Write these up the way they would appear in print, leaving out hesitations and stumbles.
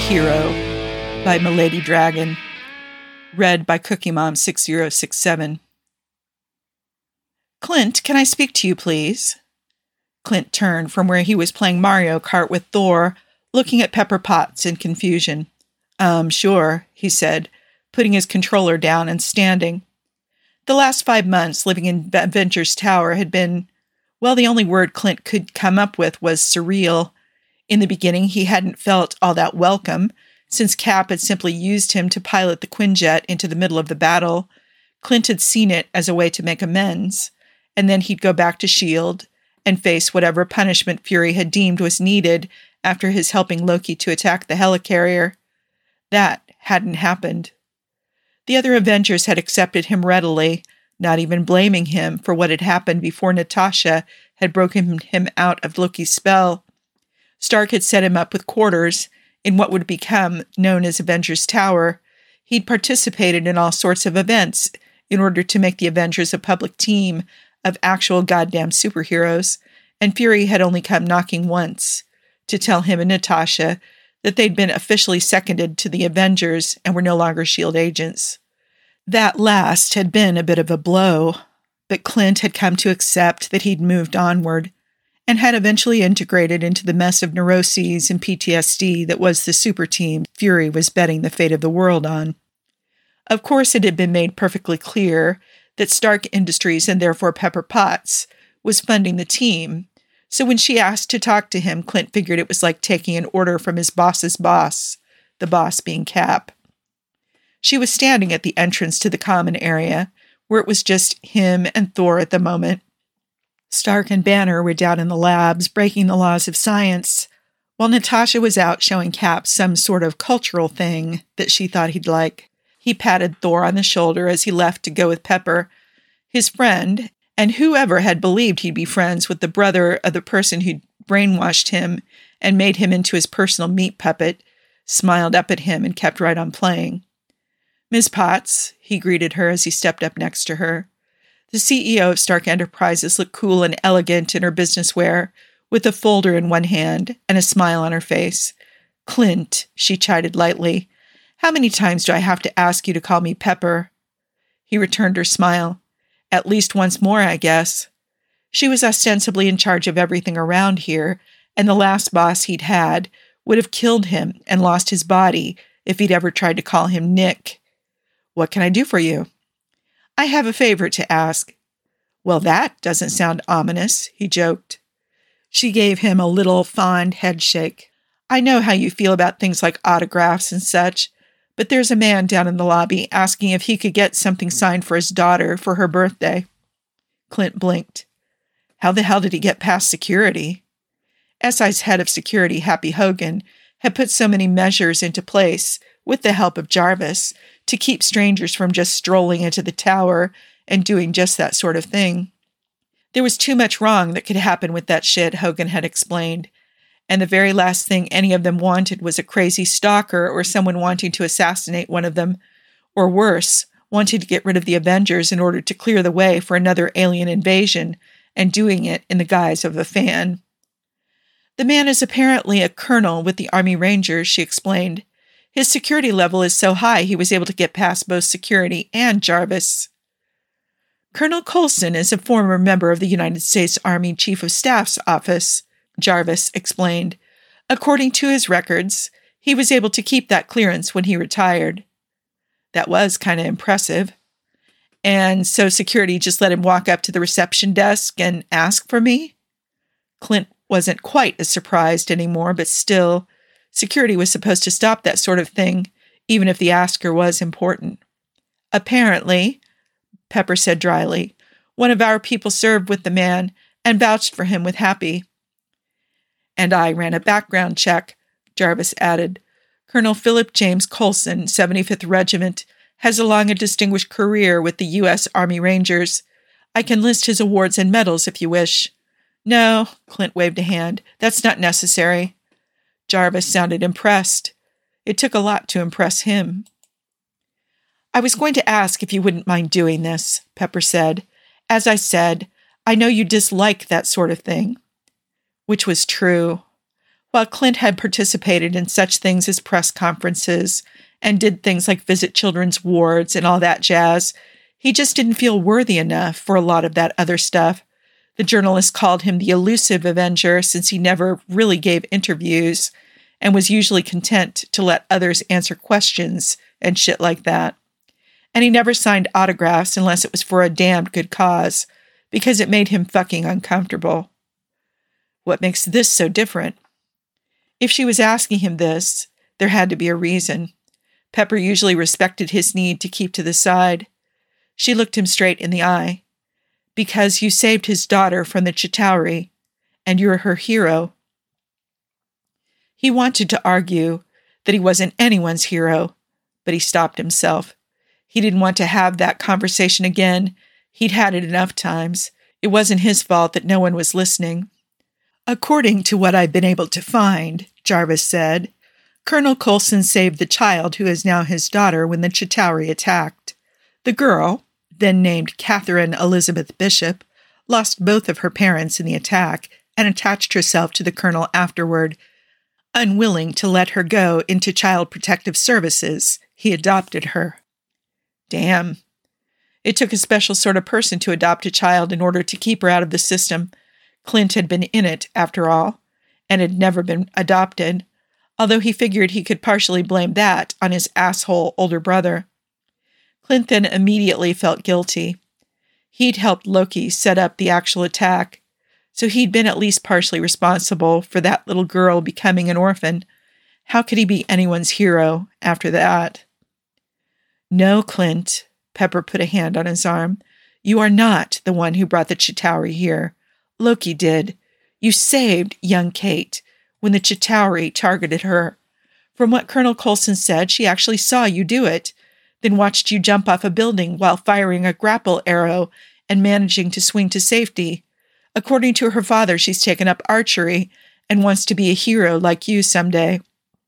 Hero by Milady Dragon. Read by Cookie Mom 6067. Clint, can I speak to you, please? Clint turned from where he was playing Mario Kart with Thor, looking at Pepper Potts in confusion. Sure, he said, putting his controller down and standing. The last 5 months living in Avengers Tower had been, well, the only word Clint could come up with was surreal. In the beginning, he hadn't felt all that welcome, since Cap had simply used him to pilot the Quinjet into the middle of the battle. Clint had seen it as a way to make amends, and then he'd go back to S.H.I.E.L.D. and face whatever punishment Fury had deemed was needed after his helping Loki to attack the helicarrier. That hadn't happened. The other Avengers had accepted him readily, not even blaming him for what had happened before Natasha had broken him out of Loki's spell. Stark had set him up with quarters in what would become known as Avengers Tower. He'd participated in all sorts of events in order to make the Avengers a public team of actual goddamn superheroes, and Fury had only come knocking once to tell him and Natasha that they'd been officially seconded to the Avengers and were no longer S.H.I.E.L.D. agents. That last had been a bit of a blow, but Clint had come to accept that he'd moved onward and had eventually integrated into the mess of neuroses and PTSD that was the super team Fury was betting the fate of the world on. Of course, it had been made perfectly clear that Stark Industries, and therefore Pepper Potts, was funding the team, so when she asked to talk to him, Clint figured it was like taking an order from his boss's boss, the boss being Cap. She was standing at the entrance to the common area, where it was just him and Thor at the moment. Stark and Banner were down in the labs, breaking the laws of science, while Natasha was out showing Cap some sort of cultural thing that she thought he'd like. He patted Thor on the shoulder as he left to go with Pepper. His friend, and whoever had believed he'd be friends with the brother of the person who'd brainwashed him and made him into his personal meat puppet, smiled up at him and kept right on playing. "Miss Potts," he greeted her as he stepped up next to her. The CEO of Stark Enterprises looked cool and elegant in her business wear, with a folder in one hand and a smile on her face. "Clint," she chided lightly, "how many times do I have to ask you to call me Pepper?" He returned her smile. "At least once more, I guess." She was ostensibly in charge of everything around here, and the last boss he'd had would have killed him and lost his body if he'd ever tried to call him Nick. "What can I do for you?" "I have a favor to ask." "Well, that doesn't sound ominous," he joked. She gave him a little fond headshake. "I know how you feel about things like autographs and such, but there's a man down in the lobby asking if he could get something signed for his daughter for her birthday." Clint blinked. How the hell did he get past security? SI's head of security, Happy Hogan, had put so many measures into place, with the help of Jarvis, to keep strangers from just strolling into the tower and doing just that sort of thing. There was too much wrong that could happen with that shit, Hogan had explained, and the very last thing any of them wanted was a crazy stalker or someone wanting to assassinate one of them, or worse, wanting to get rid of the Avengers in order to clear the way for another alien invasion, and doing it in the guise of a fan. "The man is apparently a colonel with the Army Rangers," she explained. "His security level is so high he was able to get past both security and Jarvis." "Colonel Coulson is a former member of the United States Army Chief of Staff's office," Jarvis explained. "According to his records, he was able to keep that clearance when he retired." That was kind of impressive. "And so security just let him walk up to the reception desk and ask for me?" Clint wasn't quite as surprised anymore, but still, security was supposed to stop that sort of thing, even if the asker was important. "Apparently," Pepper said dryly, "one of our people served with the man and vouched for him with Happy." "And I ran a background check," Jarvis added. "Colonel Philip James Coulson, 75th Regiment, has a long and distinguished career with the U.S. Army Rangers. I can list his awards and medals if you wish." "No," Clint waved a hand. "That's not necessary." Jarvis sounded impressed. It took a lot to impress him. "I was going to ask if you wouldn't mind doing this," Pepper said. "As I said, I know you dislike that sort of thing." Which was true. While Clint had participated in such things as press conferences and did things like visit children's wards and all that jazz, he just didn't feel worthy enough for a lot of that other stuff. The journalists called him the elusive Avenger since he never really gave interviews and was usually content to let others answer questions and shit like that. And he never signed autographs unless it was for a damned good cause, because it made him fucking uncomfortable. What makes this so different? If she was asking him this, there had to be a reason. Pepper usually respected his need to keep to the side. She looked him straight in the eye. Because you saved his daughter from the Chitauri, and you're her hero. He wanted to argue that he wasn't anyone's hero, but he stopped himself. He didn't want to have that conversation again. He'd had it enough times. It wasn't his fault that no one was listening. According to what I've been able to find, Jarvis said, Colonel Coulson saved the child who is now his daughter when the Chitauri attacked. The girl, then named Catherine Elizabeth Bishop, lost both of her parents in the attack and attached herself to the colonel afterward. Unwilling to let her go into Child Protective Services, he adopted her. Damn. It took a special sort of person to adopt a child in order to keep her out of the system. Clint had been in it, after all, and had never been adopted, although he figured he could partially blame that on his asshole older brother. Clint then immediately felt guilty. He'd helped Loki set up the actual attack, so he'd been at least partially responsible for that little girl becoming an orphan. How could he be anyone's hero after that? No, Clint, Pepper put a hand on his arm. You are not the one who brought the Chitauri here. Loki did. You saved young Kate when the Chitauri targeted her. From what Colonel Coulson said, she actually saw you do it, then watched you jump off a building while firing a grapple arrow and managing to swing to safety. According to her father, she's taken up archery and wants to be a hero like you someday.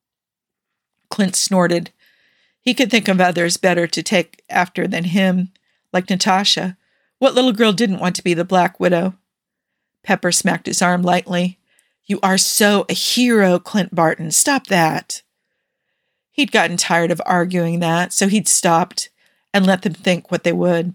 Clint snorted. He could think of others better to take after than him, like Natasha. What little girl didn't want to be the Black Widow? Pepper smacked his arm lightly. You are so a hero, Clint Barton. Stop that. He'd gotten tired of arguing that, so he'd stopped and let them think what they would.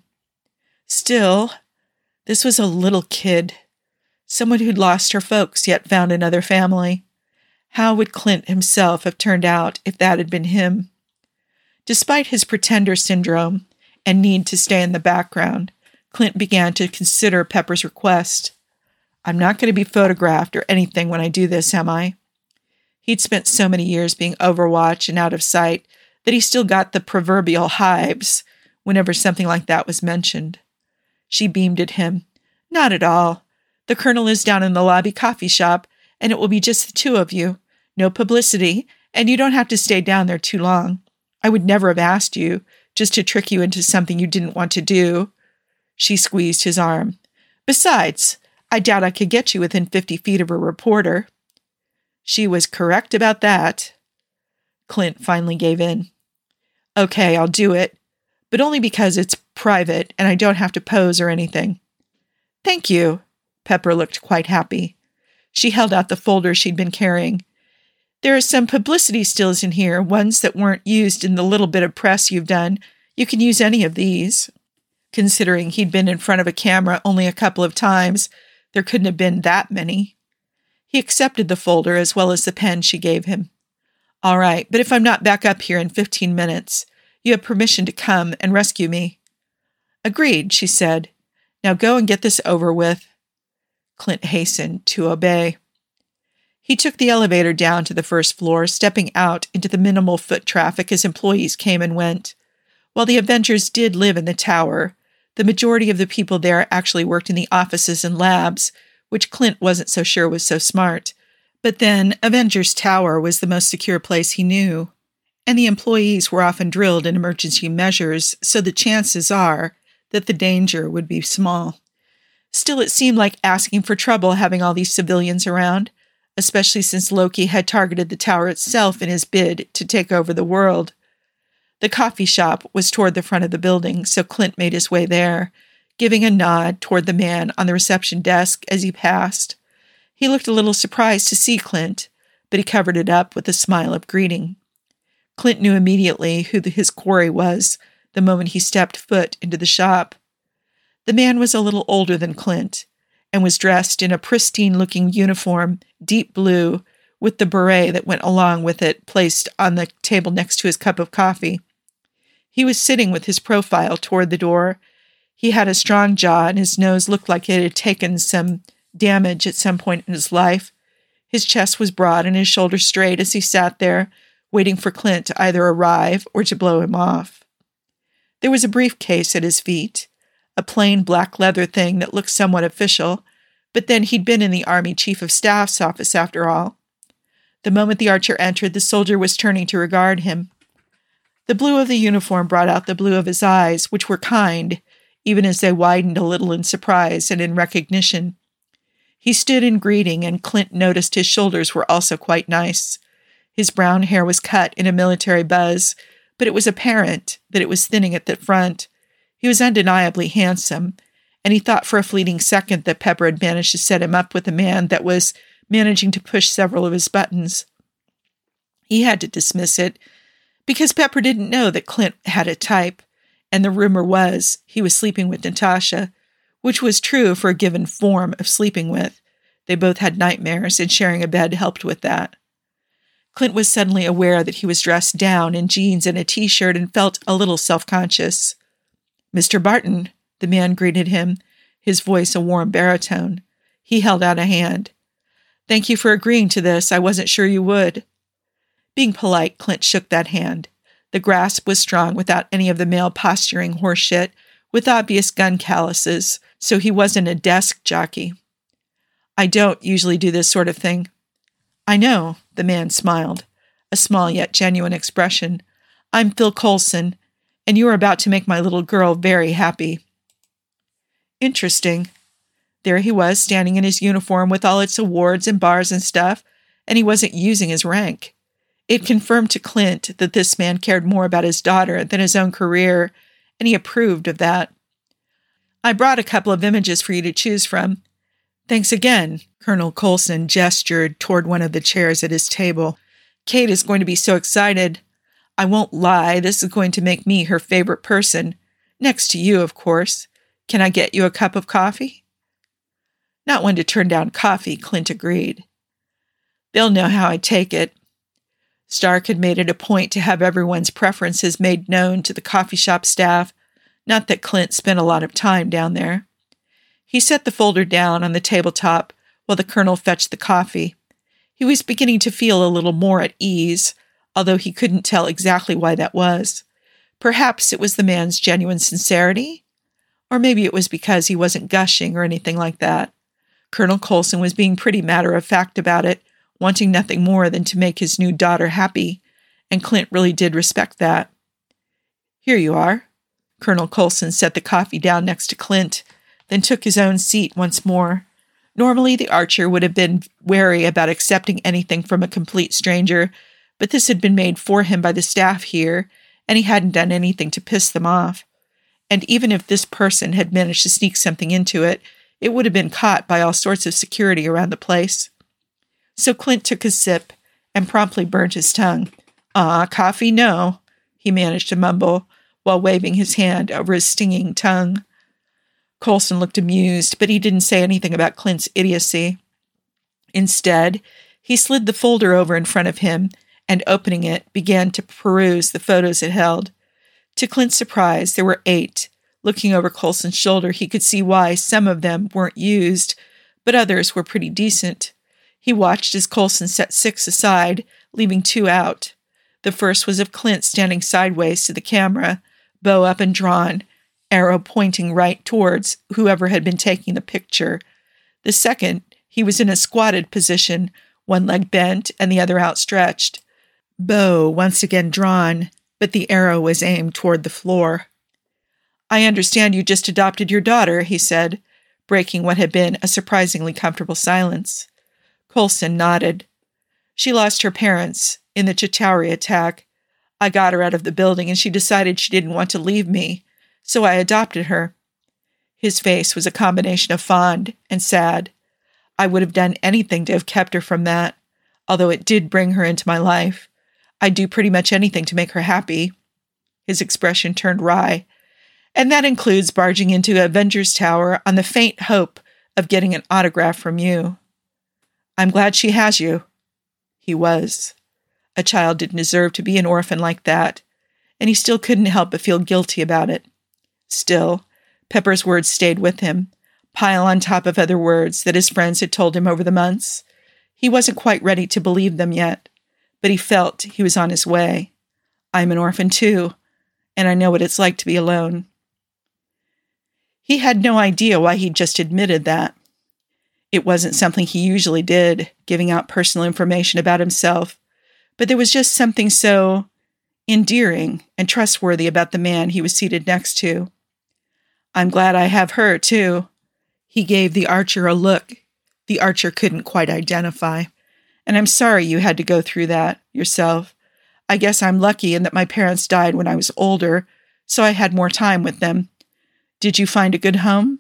Still, this was a little kid, someone who'd lost her folks yet found another family. How would Clint himself have turned out if that had been him? Despite his pretender syndrome and need to stay in the background, Clint began to consider Pepper's request. I'm not going to be photographed or anything when I do this, am I? He'd spent so many years being Overwatch and out of sight that he still got the proverbial hives whenever something like that was mentioned. She beamed at him. Not at all. The colonel is down in the lobby coffee shop, and it will be just the two of you. No publicity, and you don't have to stay down there too long. I would never have asked you, just to trick you into something you didn't want to do. She squeezed his arm. Besides, I doubt I could get you within 50 feet of a reporter. She was correct about that. Clint finally gave in. Okay, I'll do it, but only because it's private and I don't have to pose or anything. Thank you. Pepper looked quite happy. She held out the folder she'd been carrying. There are some publicity stills in here, ones that weren't used in the little bit of press you've done. You can use any of these. Considering he'd been in front of a camera only a couple of times, there couldn't have been that many. He accepted the folder as well as the pen she gave him. All right, but if I'm not back up here in 15 minutes, you have permission to come and rescue me. Agreed, she said. Now go and get this over with. Clint hastened to obey. He took the elevator down to the first floor, stepping out into the minimal foot traffic as employees came and went. While the Avengers did live in the tower, the majority of the people there actually worked in the offices and labs, which Clint wasn't so sure was so smart. But then, Avengers Tower was the most secure place he knew, and the employees were often drilled in emergency measures, so the chances are that the danger would be small. Still, it seemed like asking for trouble having all these civilians around, especially since Loki had targeted the tower itself in his bid to take over the world. The coffee shop was toward the front of the building, so Clint made his way there, giving a nod toward the man on the reception desk as he passed. He looked a little surprised to see Clint, but he covered it up with a smile of greeting. Clint knew immediately who his quarry was the moment he stepped foot into the shop. The man was a little older than Clint and was dressed in a pristine-looking uniform, deep blue, with the beret that went along with it placed on the table next to his cup of coffee. He was sitting with his profile toward the door. He had a strong jaw, and his nose looked like it had taken some damage at some point in his life. His chest was broad and his shoulders straight as he sat there, waiting for Clint to either arrive or to blow him off. There was a briefcase at his feet, a plain black leather thing that looked somewhat official, but then he'd been in the Army Chief of Staff's office after all. The moment the archer entered, the soldier was turning to regard him. The blue of the uniform brought out the blue of his eyes, which were kind, even as they widened a little in surprise and in recognition. He stood in greeting, and Clint noticed his shoulders were also quite nice. His brown hair was cut in a military buzz, but it was apparent that it was thinning at the front. He was undeniably handsome, and he thought for a fleeting second that Pepper had managed to set him up with a man that was managing to push several of his buttons. He had to dismiss it, because Pepper didn't know that Clint had a type, and the rumor was he was sleeping with Natasha, which was true for a given form of sleeping with. They both had nightmares, and sharing a bed helped with that. Clint was suddenly aware that he was dressed down in jeans and a t-shirt and felt a little self-conscious. "Mr. Barton," the man greeted him, his voice a warm baritone. He held out a hand. "Thank you for agreeing to this. I wasn't sure you would." Being polite, Clint shook that hand. The grasp was strong without any of the male posturing horseshit, with obvious gun calluses, so he wasn't a desk jockey. "I don't usually do this sort of thing." "I know," the man smiled, a small yet genuine expression. "I'm Phil Coulson, and you are about to make my little girl very happy." Interesting. There he was, standing in his uniform with all its awards and bars and stuff, and he wasn't using his rank. It confirmed to Clint that this man cared more about his daughter than his own career, and he approved of that. "I brought a couple of images for you to choose from." "Thanks again." Colonel Coulson gestured toward one of the chairs at his table. "Kate is going to be so excited. I won't lie, this is going to make me her favorite person. Next to you, of course. Can I get you a cup of coffee?" Not one to turn down coffee, Clint agreed. "They'll know how I take it." Stark had made it a point to have everyone's preferences made known to the coffee shop staff, not that Clint spent a lot of time down there. He set the folder down on the tabletop while the colonel fetched the coffee. He was beginning to feel a little more at ease, although he couldn't tell exactly why that was. Perhaps it was the man's genuine sincerity? Or maybe it was because he wasn't gushing or anything like that. Colonel Coulson was being pretty matter-of-fact about it, wanting nothing more than to make his new daughter happy, and Clint really did respect that. "Here you are." Colonel Coulson set the coffee down next to Clint, then took his own seat once more. Normally, the archer would have been wary about accepting anything from a complete stranger, but this had been made for him by the staff here, and he hadn't done anything to piss them off. And even if this person had managed to sneak something into it, it would have been caught by all sorts of security around the place. So Clint took a sip and promptly burnt his tongue. Coffee, no," he managed to mumble, while waving his hand over his stinging tongue. Coulson looked amused, but he didn't say anything about Clint's idiocy. Instead, he slid the folder over in front of him and, opening it, began to peruse the photos it held. To Clint's surprise, there were 8. Looking over Coulson's shoulder, he could see why some of them weren't used, but others were pretty decent. He watched as Coulson set 6 aside, leaving 2 out. The first was of Clint standing sideways to the camera, bow up and drawn, arrow pointing right towards whoever had been taking the picture. The second, he was in a squatted position, one leg bent and the other outstretched. Bow once again drawn, but the arrow was aimed toward the floor. "I understand you just adopted your daughter," he said, breaking what had been a surprisingly comfortable silence. Coulson nodded. "She lost her parents in the Chitauri attack. I got her out of the building, and she decided she didn't want to leave me, so I adopted her." His face was a combination of fond and sad. "I would have done anything to have kept her from that. although it did bring her into my life. I'd do pretty much anything to make her happy." His expression turned wry. "And that includes barging into Avengers Tower on the faint hope of getting an autograph from you." "I'm glad she has you." He was. A child didn't deserve to be an orphan like that, and he still couldn't help but feel guilty about it. Still, Pepper's words stayed with him, pile on top of other words that his friends had told him over the months. He wasn't quite ready to believe them yet, but he felt he was on his way. "I'm an orphan too, and I know what it's like to be alone." He had no idea why he'd just admitted that. It wasn't something he usually did, giving out personal information about himself, but there was just something so endearing and trustworthy about the man he was seated next to. "I'm glad I have her, too." He gave the archer a look the archer couldn't quite identify. "And I'm sorry you had to go through that yourself. I guess I'm lucky in that my parents died when I was older, so I had more time with them. Did you find a good home?"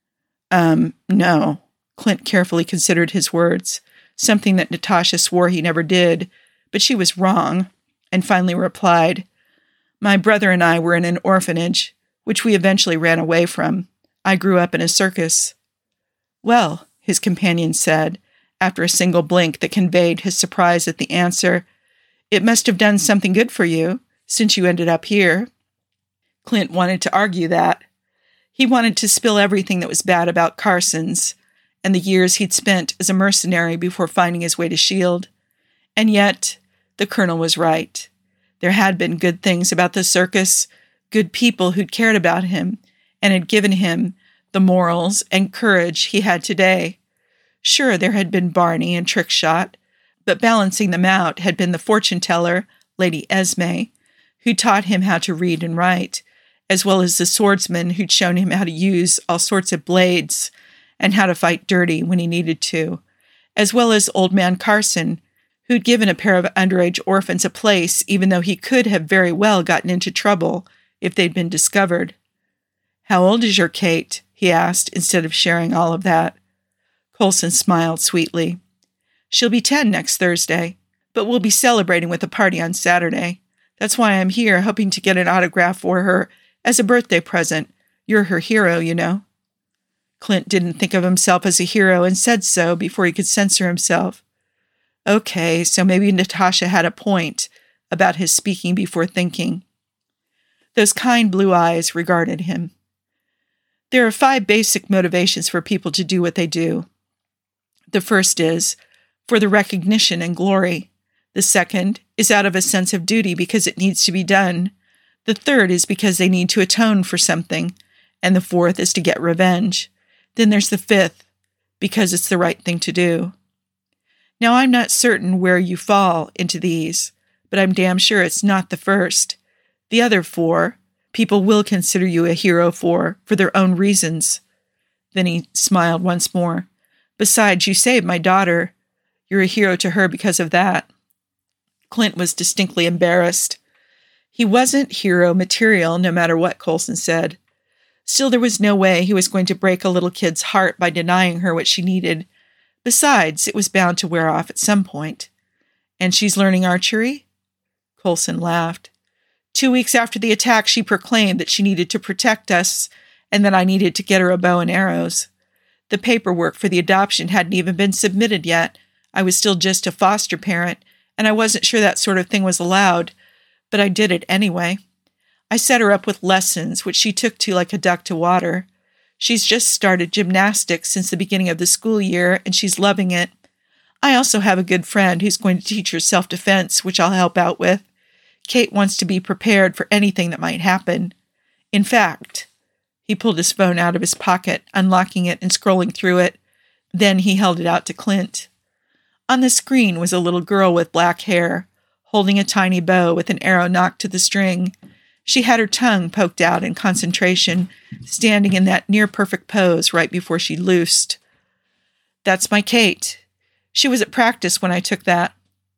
No." Clint carefully considered his words, something that Natasha swore he never did, but she was wrong, and finally replied, "My brother and I were in an orphanage, which we eventually ran away from. I grew up in a circus." "Well," his companion said, after a single blink that conveyed his surprise at the answer, "it must have done something good for you, since you ended up here." Clint wanted to argue that. He wanted to spill everything that was bad about Carson's, and the years he'd spent as a mercenary before finding his way to S.H.I.E.L.D. And yet, the colonel was right. There had been good things about the circus, good people who'd cared about him and had given him the morals and courage he had today. Sure, there had been Barney and Trickshot, but balancing them out had been the fortune-teller, Lady Esme, who taught him how to read and write, as well as the swordsman who'd shown him how to use all sorts of blades and how to fight dirty when he needed to, as well as Old Man Carson, who'd given a pair of underage orphans a place even though he could have very well gotten into trouble if they'd been discovered. "How old is your Kate?" he asked, instead of sharing all of that. Coulson smiled sweetly. "She'll be 10 next Thursday, but we'll be celebrating with a party on Saturday. That's why I'm here, hoping to get an autograph for her as a birthday present. You're her hero, you know." Clint didn't think of himself as a hero and said so before he could censor himself. Okay, so maybe Natasha had a point about his speaking before thinking. Those kind blue eyes regarded him. There are 5 basic motivations for people to do what they do. The first is for the recognition and glory. The second is out of a sense of duty because it needs to be done. The third is because they need to atone for something. And the fourth is to get revenge. Then there's the fifth, because it's the right thing to do. Now, I'm not certain where you fall into these, but I'm damn sure it's not the first. The other 4, people will consider you a hero for their own reasons. Then he smiled once more. Besides, you saved my daughter. You're a hero to her because of that. Clint was distinctly embarrassed. He wasn't hero material, no matter what Coulson said. Still, there was no way he was going to break a little kid's heart by denying her what she needed. Besides, it was bound to wear off at some point. "And she's learning archery?" Coulson laughed. 2 weeks after the attack, she proclaimed that she needed to protect us and that I needed to get her a bow and arrows. The paperwork for the adoption hadn't even been submitted yet. I was still just a foster parent, and I wasn't sure that sort of thing was allowed, but I did it anyway. I set her up with lessons, which she took to like a duck to water. She's just started gymnastics since the beginning of the school year, and she's loving it. I also have a good friend who's going to teach her self-defense, which I'll help out with. Kate wants to be prepared for anything that might happen. In fact," he pulled his phone out of his pocket, unlocking it and scrolling through it. Then he held it out to Clint. On the screen was a little girl with black hair, holding a tiny bow with an arrow knocked to the string. She had her tongue poked out in concentration, standing in that near-perfect pose right before she loosed. "That's my Kate. She was at practice when I took that."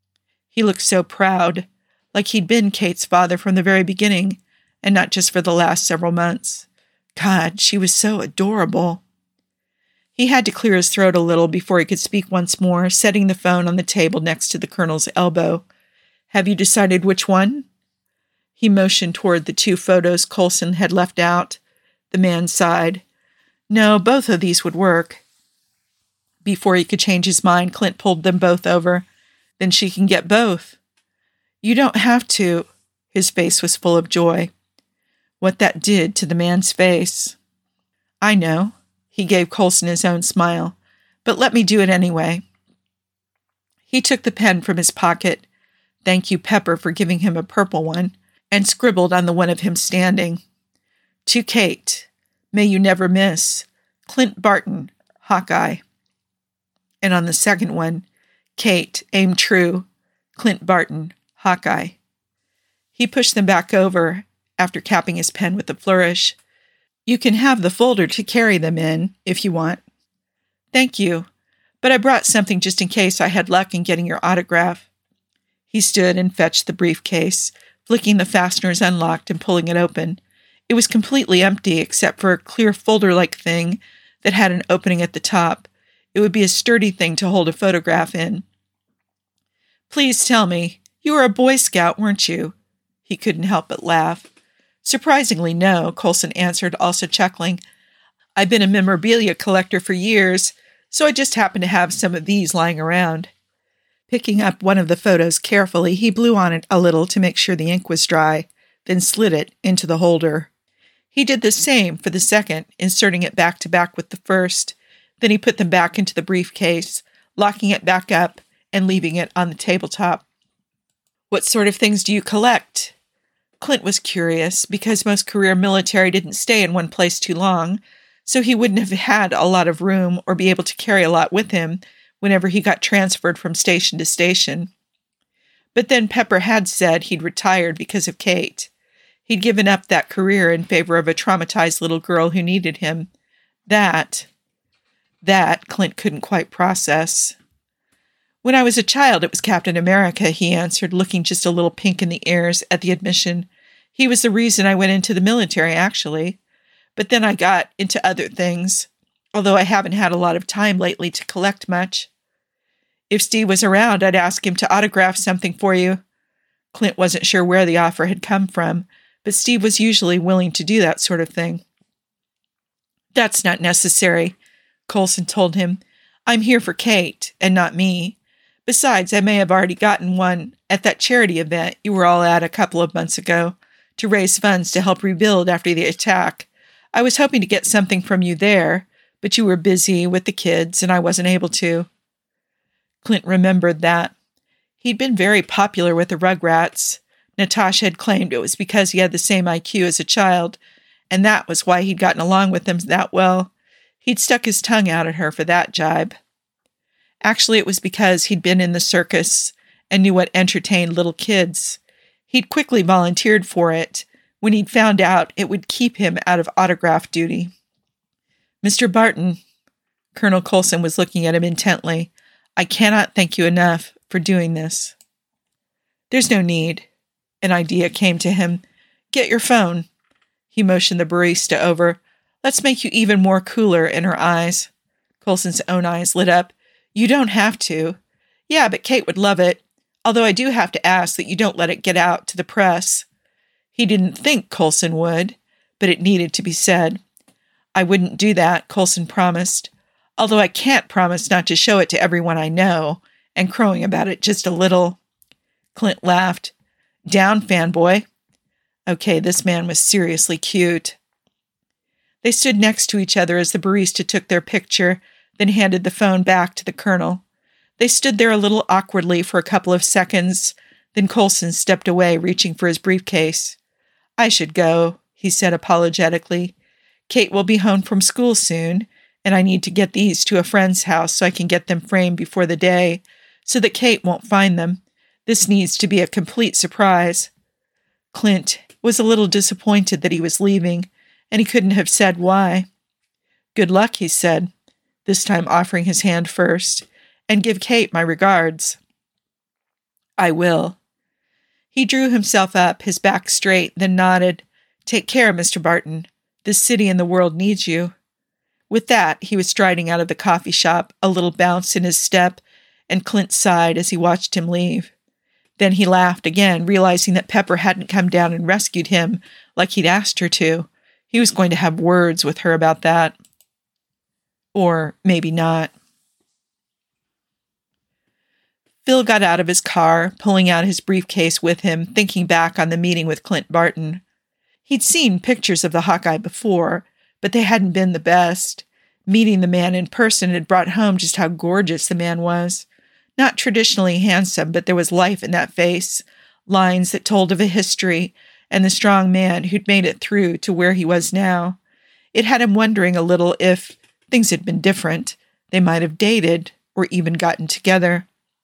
He looked so proud, like he'd been Kate's father from the very beginning, and not just for the last several months. God, she was so adorable. He had to clear his throat a little before he could speak once more, setting the phone on the table next to the colonel's elbow. Have you decided which one? He motioned toward the 2 photos Coulson had left out. The man sighed. No, both of these would work. Before he could change his mind, Clint pulled them both over. Then she can get both. You don't have to. His face was full of joy. What that did to the man's face. I know. He gave Coulson his own smile. But let me do it anyway. He took the pen from his pocket. Thank you, Pepper, for giving him a purple one, and scribbled on the one of him standing. To Kate, may you never miss. Clint Barton, Hawkeye. And on the second one, Kate, aim true. Clint Barton, Hawkeye. He pushed them back over, after capping his pen with a flourish. You can have the folder to carry them in, if you want. Thank you, but I brought something just in case I had luck in getting your autograph. He stood and fetched the briefcase, flicking the fasteners unlocked and pulling it open. It was completely empty except for a clear folder-like thing that had an opening at the top. It would be a sturdy thing to hold a photograph in. Please tell me, you were a Boy Scout, weren't you? He couldn't help but laugh. Surprisingly, no, Coulson answered, also chuckling. I've been a memorabilia collector for years, so I just happened to have some of these lying around. Picking up one of the photos carefully, he blew on it a little to make sure the ink was dry, then slid it into the holder. He did the same for the second, inserting it back to back with the first. Then he put them back into the briefcase, locking it back up and leaving it on the tabletop. What sort of things do you collect? Clint was curious, because most career military didn't stay in one place too long, so he wouldn't have had a lot of room or be able to carry a lot with him whenever he got transferred from station to station. But then Pepper had said he'd retired because of Kate. He'd given up that career in favor of a traumatized little girl who needed him. That Clint couldn't quite process. When I was a child, it was Captain America, he answered, looking just a little pink in the ears at the admission. He was the reason I went into the military, actually. But then I got into other things, although I haven't had a lot of time lately to collect much. If Steve was around, I'd ask him to autograph something for you. Clint wasn't sure where the offer had come from, but Steve was usually willing to do that sort of thing. That's not necessary, Coulson told him. I'm here for Kate, and not me. Besides, I may have already gotten one at that charity event you were all at a couple of months ago to raise funds to help rebuild after the attack. I was hoping to get something from you there, but you were busy with the kids and I wasn't able to. Clint remembered that. He'd been very popular with the Rugrats. Natasha had claimed it was because he had the same IQ as a child, and that was why he'd gotten along with them that well. He'd stuck his tongue out at her for that jibe. Actually, it was because he'd been in the circus and knew what entertained little kids. He'd quickly volunteered for it when he'd found out it would keep him out of autograph duty. Mr. Barton, Colonel Coulson was looking at him intently. I cannot thank you enough for doing this. There's no need. An idea came to him. Get your phone. He motioned the barista over. Let's make you even more cooler in her eyes. Coulson's own eyes lit up. You don't have to. Yeah, but Kate would love it. Although I do have to ask that you don't let it get out to the press. He didn't think Coulson would, but it needed to be said. I wouldn't do that, Coulson promised. Although I can't promise not to show it to everyone I know, and crowing about it just a little. Clint laughed. Down, fanboy. Okay, this man was seriously cute. They stood next to each other as the barista took their picture, then handed the phone back to the colonel. They stood there a little awkwardly for a couple of seconds. Then Coulson stepped away, reaching for his briefcase. I should go, he said apologetically. Kate will be home from school soon, and I need to get these to a friend's house so I can get them framed before the day, so that Kate won't find them. This needs to be a complete surprise. Clint was a little disappointed that he was leaving, and he couldn't have said why. Good luck, he said, this time offering his hand first, and give Kate my regards. I will. He drew himself up, his back straight, then nodded. Take care, Mr. Barton. This city and the world needs you. With that, he was striding out of the coffee shop, a little bounce in his step, and Clint sighed as he watched him leave. Then he laughed again, realizing that Pepper hadn't come down and rescued him like he'd asked her to. He was going to have words with her about that. Or maybe not. Phil got out of his car, pulling out his briefcase with him, thinking back on the meeting with Clint Barton. He'd seen pictures of the Hawkeye before, but they hadn't been the best. Meeting the man in person had brought home just how gorgeous the man was. Not traditionally handsome, but there was life in that face, lines that told of a history, and the strong man who'd made it through to where he was now. It had him wondering a little if things had been different. They might have dated, or even gotten together.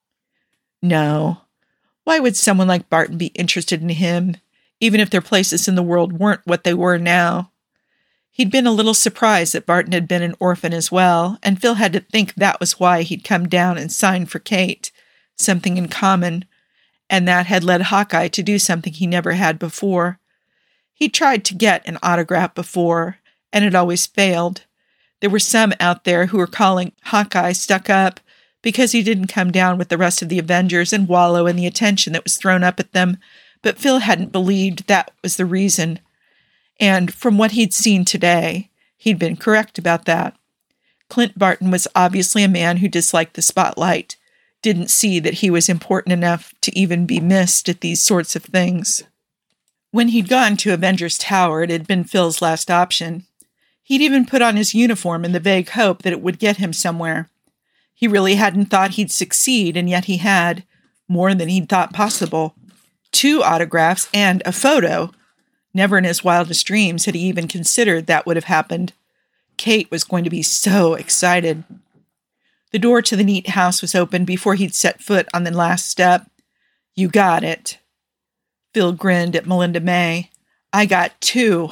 No. Why would someone like Barton be interested in him, even if their places in the world weren't what they were now? He'd been a little surprised that Barton had been an orphan as well, and Phil had to think that was why he'd come down and signed for Kate, something in common, and that had led Hawkeye to do something he never had before. He'd tried to get an autograph before, and it always failed. There were some out there who were calling Hawkeye stuck up because he didn't come down with the rest of the Avengers and wallow in the attention that was thrown up at them, but Phil hadn't believed that was the reason. And from what he'd seen today, he'd been correct about that. Clint Barton was obviously a man who disliked the spotlight, didn't see that he was important enough to even be missed at these sorts of things. When he'd gone to Avengers Tower, it had been Phil's last option. He'd even put on his uniform in the vague hope that it would get him somewhere. He really hadn't thought he'd succeed, and yet he had, more than he'd thought possible. 2 autographs and a photo. Never in his wildest dreams had he even considered that would have happened. Kate was going to be so excited. The door to the neat house was open before he'd set foot on the last step. You got it. Phil grinned at Melinda May. I got 2.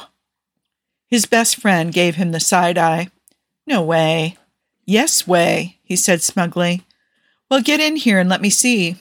His best friend gave him the side eye. No way. Yes way, he said smugly. Well, get in here and let me see.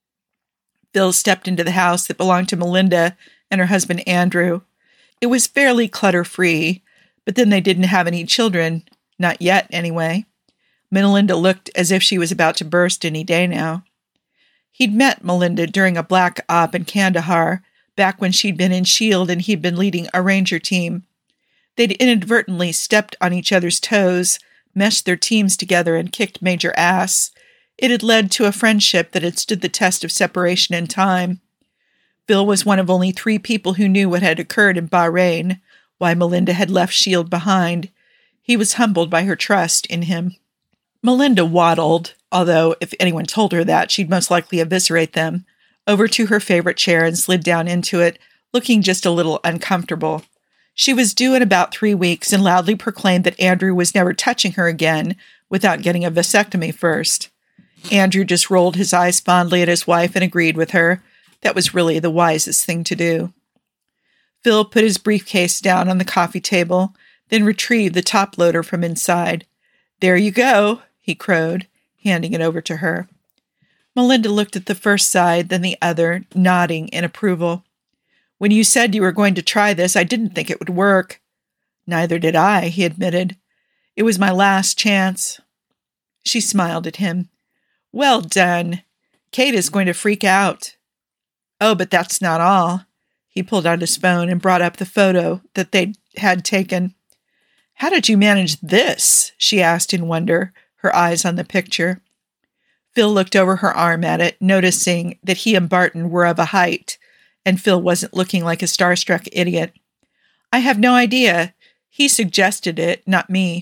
Phil stepped into the house that belonged to Melinda and her husband Andrew. It was fairly clutter-free, but then they didn't have any children, not yet anyway. Melinda looked as if she was about to burst any day now. He'd met Melinda during a black op in Kandahar, back when she'd been in S.H.I.E.L.D. and he'd been leading a ranger team. They'd inadvertently stepped on each other's toes, meshed their teams together, and kicked major ass. It had led to a friendship that had stood the test of separation and time. Phil was one of only 3 people who knew what had occurred in Bahrain, why Melinda had left S.H.I.E.L.D. behind. He was humbled by her trust in him. Melinda waddled, although if anyone told her that, she'd most likely eviscerate them, over to her favorite chair and slid down into it, looking just a little uncomfortable. She was due in about 3 weeks and loudly proclaimed that Andrew was never touching her again without getting a vasectomy first. Andrew just rolled his eyes fondly at his wife and agreed with her. That was really the wisest thing to do. Phil put his briefcase down on the coffee table, then retrieved the top loader from inside. There you go, he crowed, handing it over to her. Melinda looked at the first side, then the other, nodding in approval. When you said you were going to try this, I didn't think it would work. Neither did I, he admitted. It was my last chance. She smiled at him. Well done. Kate is going to freak out. Oh, but that's not all. He pulled out his phone and brought up the photo that they had taken. How did you manage this? She asked in wonder, her eyes on the picture. Phil looked over her arm at it, noticing that he and Barton were of a height, and Phil wasn't looking like a starstruck idiot. I have no idea. He suggested it, not me.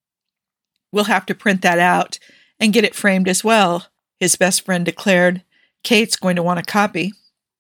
We'll have to print that out and get it framed as well, his best friend declared. Kate's going to want a copy.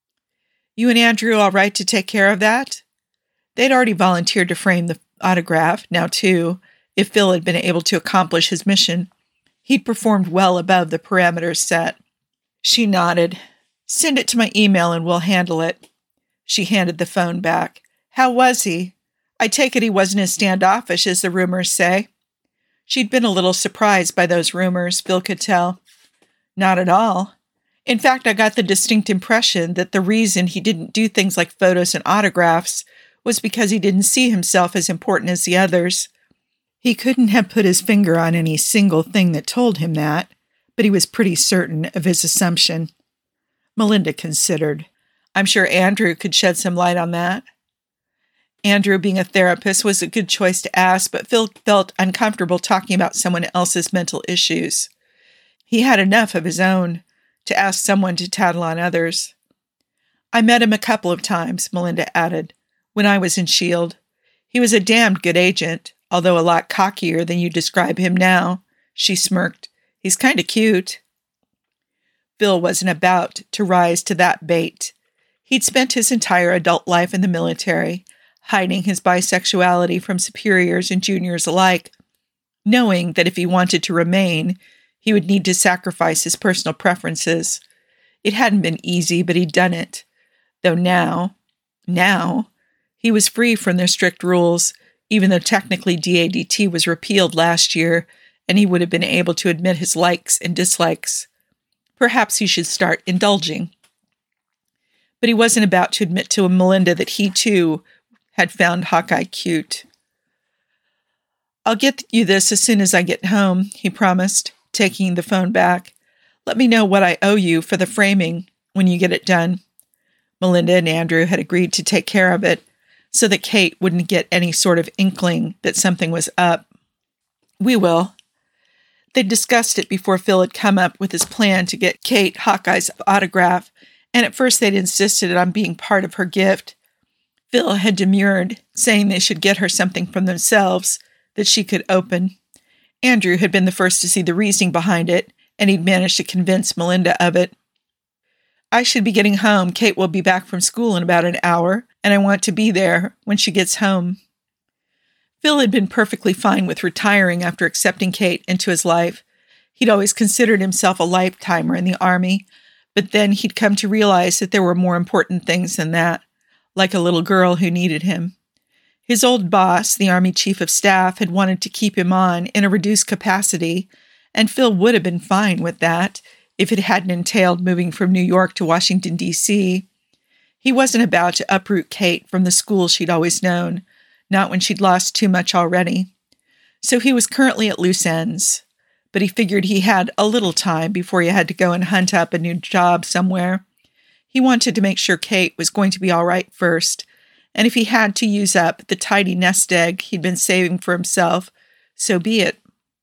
You and Andrew all right to take care of that? They'd already volunteered to frame the autograph, now too, if Phil had been able to accomplish his mission. He'd performed well above the parameters set. She nodded. Send it to my email and we'll handle it. She handed the phone back. How was he? I take it he wasn't as standoffish as the rumors say. She'd been a little surprised by those rumors, Phil could tell. Not at all. In fact, I got the distinct impression that the reason he didn't do things like photos and autographs was because he didn't see himself as important as the others. He couldn't have put his finger on any single thing that told him that, but he was pretty certain of his assumption. Melinda considered. I'm sure Andrew could shed some light on that. Andrew, being a therapist, was a good choice to ask, but Phil felt uncomfortable talking about someone else's mental issues. He had enough of his own to ask someone to tattle on others. I met him a couple of times, Melinda added, when I was in S.H.I.E.L.D. He was a damned good agent, although a lot cockier than you describe him now. She smirked. He's kind of cute. Phil wasn't about to rise to that bait. He'd spent his entire adult life in the military, hiding his bisexuality from superiors and juniors alike, knowing that if he wanted to remain, he would need to sacrifice his personal preferences. It hadn't been easy, but he'd done it. Though now, he was free from their strict rules, even though technically DADT was repealed last year, and he would have been able to admit his likes and dislikes. Perhaps he should start indulging. But he wasn't about to admit to Melinda that he, too, had found Hawkeye cute. I'll get you this as soon as I get home, he promised, taking the phone back. Let me know what I owe you for the framing when you get it done. Melinda and Andrew had agreed to take care of it so that Kate wouldn't get any sort of inkling that something was up. We will. They'd discussed it before Phil had come up with his plan to get Kate Hawkeye's autograph, and at first they'd insisted on being part of her gift. Phil had demurred, saying they should get her something from themselves that she could open. Andrew had been the first to see the reasoning behind it, and he'd managed to convince Melinda of it. I should be getting home. Kate will be back from school in about an hour, and I want to be there when she gets home. Phil had been perfectly fine with retiring after accepting Kate into his life. He'd always considered himself a lifetimer in the Army, but then he'd come to realize that there were more important things than that, like a little girl who needed him. His old boss, the Army Chief of Staff, had wanted to keep him on in a reduced capacity, and Phil would have been fine with that if it hadn't entailed moving from New York to Washington, D.C. He wasn't about to uproot Kate from the school she'd always known, not when she'd lost too much already. So he was currently at loose ends, but he figured he had a little time before he had to go and hunt up a new job somewhere. He wanted to make sure Kate was going to be all right first, and if he had to use up the tidy nest egg he'd been saving for himself, so be it.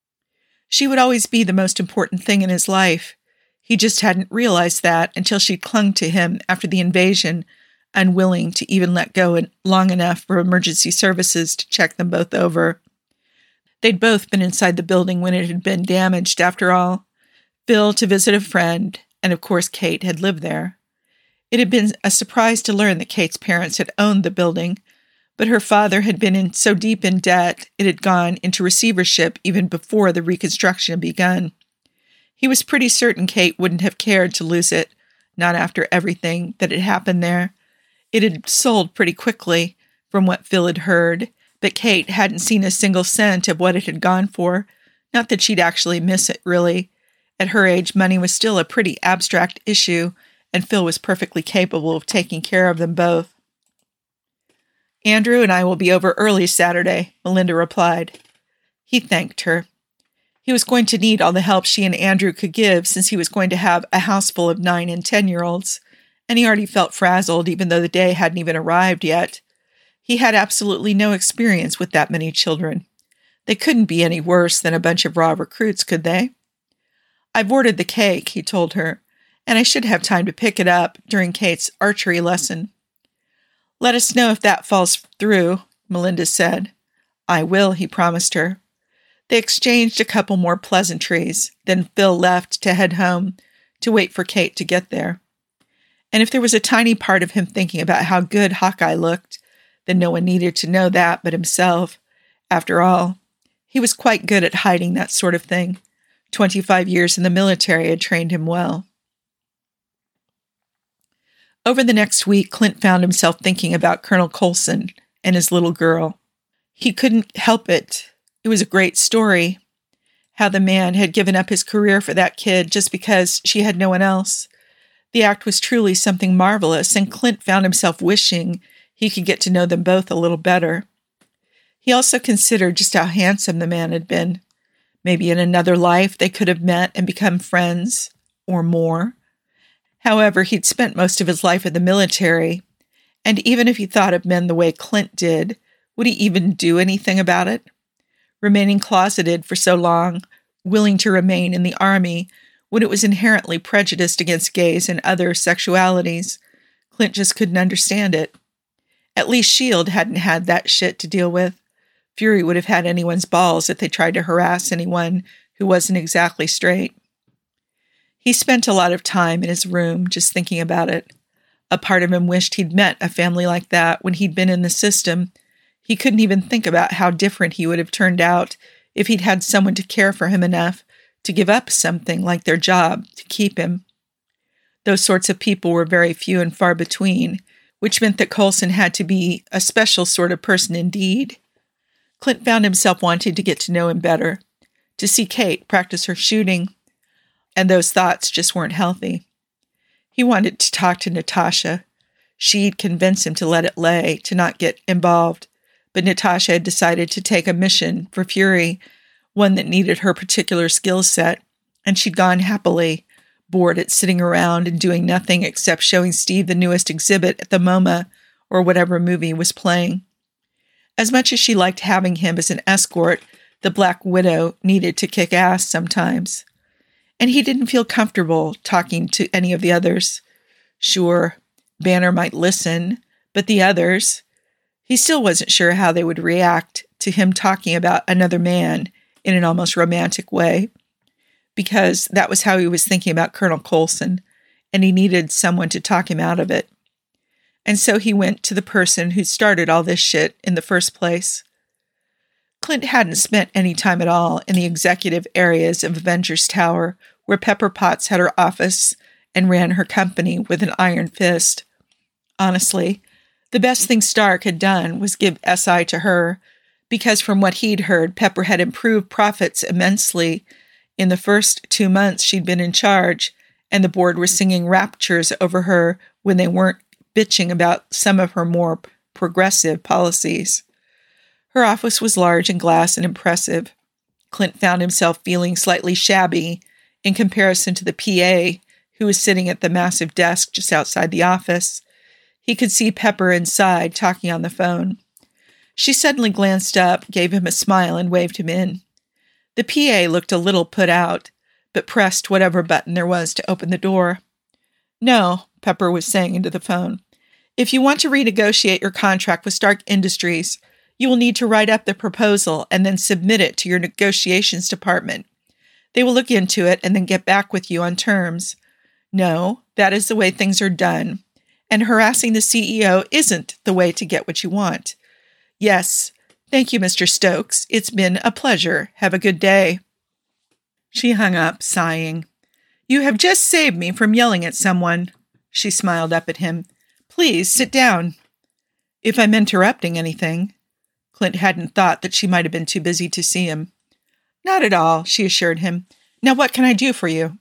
She would always be the most important thing in his life. He just hadn't realized that until she clung to him after the invasion, unwilling to even let go long enough for emergency services to check them both over. They'd both been inside the building when it had been damaged, after all. Phil to visit a friend, and of course Kate had lived there. It had been a surprise to learn that Kate's parents had owned the building, but her father had been so deep in debt it had gone into receivership even before the reconstruction had begun. He was pretty certain Kate wouldn't have cared to lose it, not after everything that had happened there. It had sold pretty quickly, from what Phil had heard, but Kate hadn't seen a single cent of what it had gone for. Not that she'd actually miss it, really. At her age, money was still a pretty abstract issue, and Phil was perfectly capable of taking care of them both. Andrew and I will be over early Saturday, Melinda replied. He thanked her. He was going to need all the help she and Andrew could give since he was going to have a house full of 9- and 10-year-olds, and he already felt frazzled even though the day hadn't even arrived yet. He had absolutely no experience with that many children. They couldn't be any worse than a bunch of raw recruits, could they? I've ordered the cake, he told her, and I should have time to pick it up during Kate's archery lesson. Let us know if that falls through, Melinda said. I will, he promised her. They exchanged a couple more pleasantries, then Phil left to head home to wait for Kate to get there. And if there was a tiny part of him thinking about how good Hawkeye looked, then no one needed to know that but himself. After all, he was quite good at hiding that sort of thing. 25 years in the military had trained him well. Over the next week, Clint found himself thinking about Colonel Coulson and his little girl. He couldn't help it. It was a great story, how the man had given up his career for that kid just because she had no one else. The act was truly something marvelous, and Clint found himself wishing he could get to know them both a little better. He also considered just how handsome the man had been. Maybe in another life they could have met and become friends, or more. However, he'd spent most of his life in the military, and even if he thought of men the way Clint did, would he even do anything about it? Remaining closeted for so long, willing to remain in the army when it was inherently prejudiced against gays and other sexualities, Clint just couldn't understand it. At least S.H.I.E.L.D. hadn't had that shit to deal with. Fury would have had anyone's balls if they tried to harass anyone who wasn't exactly straight. He spent a lot of time in his room just thinking about it. A part of him wished he'd met a family like that when he'd been in the system. He couldn't even think about how different he would have turned out if he'd had someone to care for him enough to give up something like their job to keep him. Those sorts of people were very few and far between, which meant that Coulson had to be a special sort of person indeed. Clint found himself wanting to get to know him better, to see Kate practice her shooting, and those thoughts just weren't healthy. He wanted to talk to Natasha. She'd convince him to let it lay, to not get involved, but Natasha had decided to take a mission for Fury, one that needed her particular skill set, and she'd gone happily, bored at sitting around and doing nothing except showing Steve the newest exhibit at the MoMA or whatever movie was playing. As much as she liked having him as an escort, the Black Widow needed to kick ass sometimes. And he didn't feel comfortable talking to any of the others. Sure, Banner might listen, but the others... He still wasn't sure how they would react to him talking about another man in an almost romantic way, because that was how he was thinking about Colonel Coulson, and he needed someone to talk him out of it. And so he went to the person who started all this shit in the first place. Clint hadn't spent any time at all in the executive areas of Avengers Tower, where Pepper Potts had her office and ran her company with an iron fist. Honestly, the best thing Stark had done was give SI to her, because from what he'd heard, Pepper had improved profits immensely in the first 2 months she'd been in charge, and the board were singing raptures over her when they weren't bitching about some of her more progressive policies. Her office was large and glass and impressive. Clint found himself feeling slightly shabby in comparison to the PA, who was sitting at the massive desk just outside the office. He could see Pepper inside, talking on the phone. She suddenly glanced up, gave him a smile, and waved him in. The PA looked a little put out, but pressed whatever button there was to open the door. "No," Pepper was saying into the phone. "If you want to renegotiate your contract with Stark Industries, you will need to write up the proposal and then submit it to your negotiations department. They will look into it and then get back with you on terms. No, that is the way things are done. And harassing the CEO isn't the way to get what you want. Yes, thank you, Mr. Stokes. It's been a pleasure. Have a good day." She hung up, sighing. "You have just saved me from yelling at someone." She smiled up at him. "Please sit down." "If I'm interrupting anything." Clint hadn't thought that she might have been too busy to see him. "Not at all," she assured him. "Now what can I do for you?"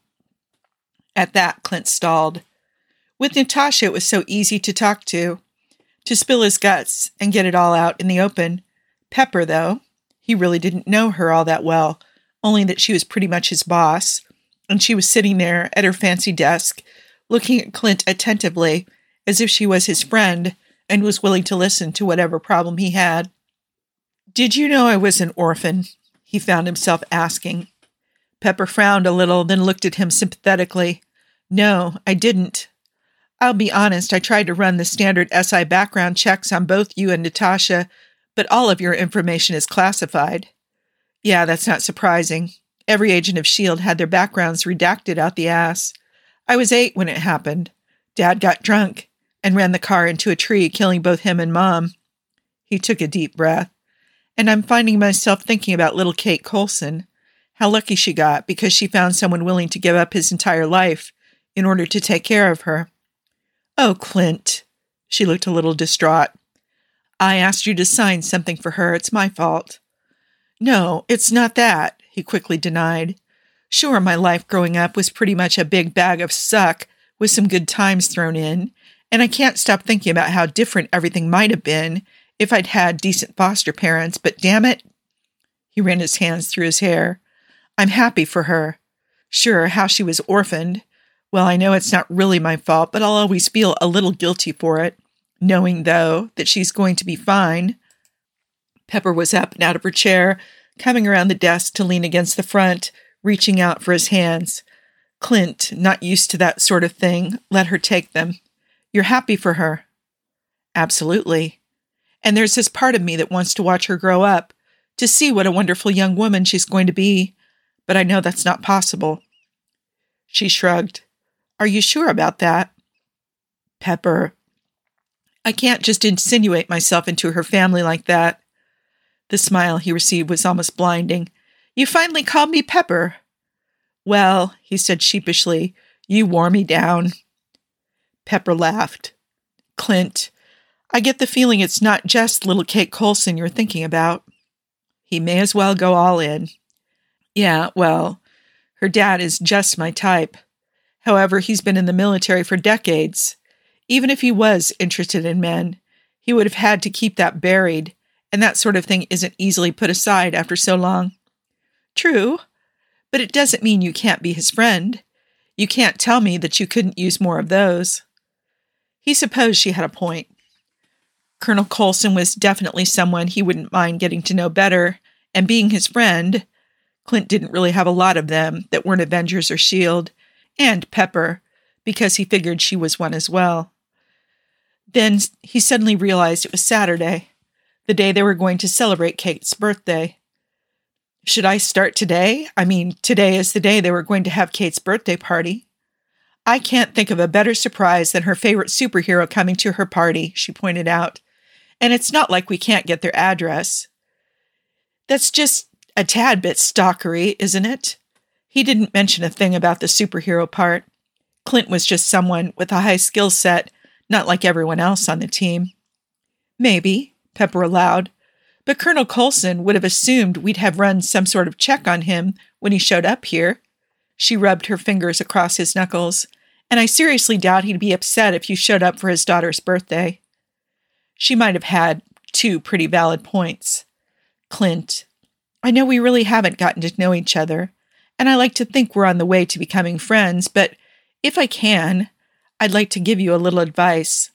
At that, Clint stalled. With Natasha, it was so easy to talk to spill his guts and get it all out in the open. Pepper, though, he really didn't know her all that well, only that she was pretty much his boss, and she was sitting there at her fancy desk, looking at Clint attentively, as if she was his friend and was willing to listen to whatever problem he had. "Did you know I was an orphan?" he found himself asking. Pepper frowned a little, then looked at him sympathetically. "No, I didn't. I'll be honest, I tried to run the standard SI background checks on both you and Natasha, but all of your information is classified." "Yeah, that's not surprising. Every agent of S.H.I.E.L.D. had their backgrounds redacted out the ass. I was 8 when it happened. Dad got drunk and ran the car into a tree, killing both him and Mom." He took a deep breath. "And I'm finding myself thinking about little Kate Coulson. How lucky she got, because she found someone willing to give up his entire life in order to take care of her." "Oh, Clint." She looked a little distraught. "I asked you to sign something for her. It's my fault." "No, it's not that," he quickly denied. "Sure, my life growing up was pretty much a big bag of suck with some good times thrown in, and I can't stop thinking about how different everything might have been if I'd had decent foster parents, but damn it. He ran his hands through his hair. I'm happy for her. Sure, how she was orphaned. Well, I know it's not really my fault, but I'll always feel a little guilty for it, knowing, though, that she's going to be fine. Pepper was up and out of her chair, coming around the desk to lean against the front, reaching out for his hands. Clint, not used to that sort of thing, let her take them. You're happy for her? Absolutely. And there's this part of me that wants to watch her grow up, to see what a wonderful young woman she's going to be, but I know that's not possible. She shrugged. Are you sure about that? Pepper, I can't just insinuate myself into her family like that. The smile he received was almost blinding. You finally called me Pepper. Well, he said sheepishly, you wore me down. Pepper laughed. Clint, I get the feeling it's not just little Kate Colson you're thinking about. He may as well go all in. Yeah, well, her dad is just my type. However, he's been in the military for decades. Even if he was interested in men, he would have had to keep that buried, and that sort of thing isn't easily put aside after so long. True, but it doesn't mean you can't be his friend. You can't tell me that you couldn't use more of those. He supposed she had a point. Colonel Colson was definitely someone he wouldn't mind getting to know better, and being his friend, Clint didn't really have a lot of them that weren't Avengers or S.H.I.E.L.D., and Pepper, because he figured she was one as well. Then he suddenly realized it was Saturday, the day they were going to celebrate Kate's birthday. Should I start today? I mean, today is the day they were going to have Kate's birthday party. I can't think of a better surprise than her favorite superhero coming to her party, she pointed out. And it's not like we can't get their address. That's just a tad bit stalkery, isn't it? He didn't mention a thing about the superhero part. Clint was just someone with a high skill set, not like everyone else on the team. Maybe, Pepper allowed, but Colonel Colson would have assumed we'd have run some sort of check on him when he showed up here. She rubbed her fingers across his knuckles, and I seriously doubt he'd be upset if you showed up for his daughter's birthday. She might have had 2 pretty valid points. Clint, I know we really haven't gotten to know each other, and I like to think we're on the way to becoming friends, but if I can, I'd like to give you a little advice.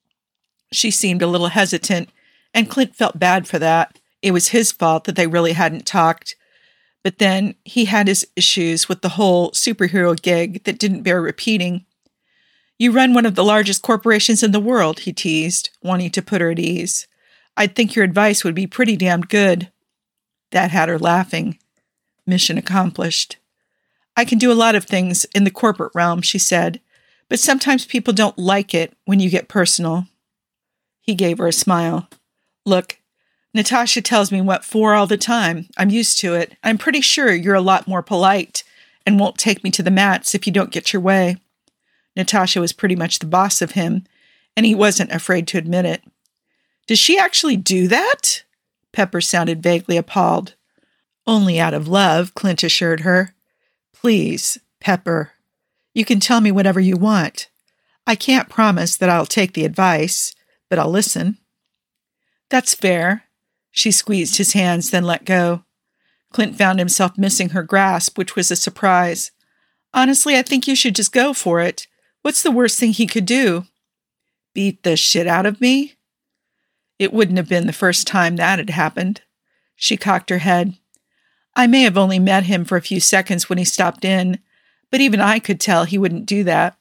She seemed a little hesitant, and Clint felt bad for that. It was his fault that they really hadn't talked. But then he had his issues with the whole superhero gig that didn't bear repeating. You run one of the largest corporations in the world, he teased, wanting to put her at ease. I'd think your advice would be pretty damned good. That had her laughing. Mission accomplished. I can do a lot of things in the corporate realm, she said, but sometimes people don't like it when you get personal. He gave her a smile. Look, Natasha tells me what for all the time. I'm used to it. I'm pretty sure you're a lot more polite and won't take me to the mats if you don't get your way. Natasha was pretty much the boss of him, and he wasn't afraid to admit it. Does she actually do that? Pepper sounded vaguely appalled. Only out of love, Clint assured her. Please, Pepper, you can tell me whatever you want. I can't promise that I'll take the advice, but I'll listen. That's fair. She squeezed his hands, then let go. Clint found himself missing her grasp, which was a surprise. Honestly, I think you should just go for it. What's the worst thing he could do? Beat the shit out of me? It wouldn't have been the first time that had happened. She cocked her head. I may have only met him for a few seconds when he stopped in, but even I could tell he wouldn't do that.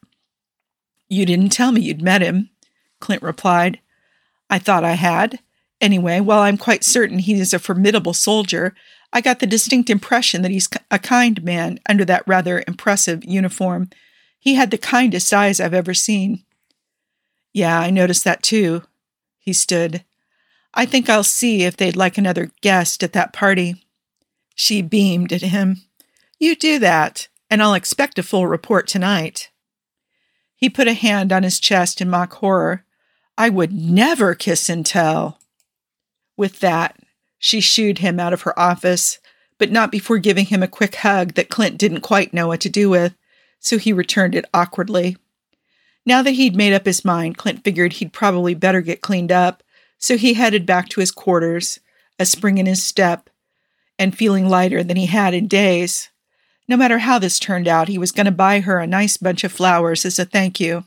You didn't tell me you'd met him, Clint replied. I thought I had. Anyway, while I'm quite certain he is a formidable soldier, I got the distinct impression that he's a kind man under that rather impressive uniform. He had the kindest eyes I've ever seen. Yeah, I noticed that too. He stood. I think I'll see if they'd like another guest at that party. She beamed at him. You do that, and I'll expect a full report tonight. He put a hand on his chest in mock horror. I would never kiss and tell. With that, she shooed him out of her office, but not before giving him a quick hug that Clint didn't quite know what to do with, so he returned it awkwardly. Now that he'd made up his mind, Clint figured he'd probably better get cleaned up, So he headed back to his quarters, a spring in his step, and feeling lighter than he had in days. No matter how this turned out, he was going to buy her a nice bunch of flowers as a thank you.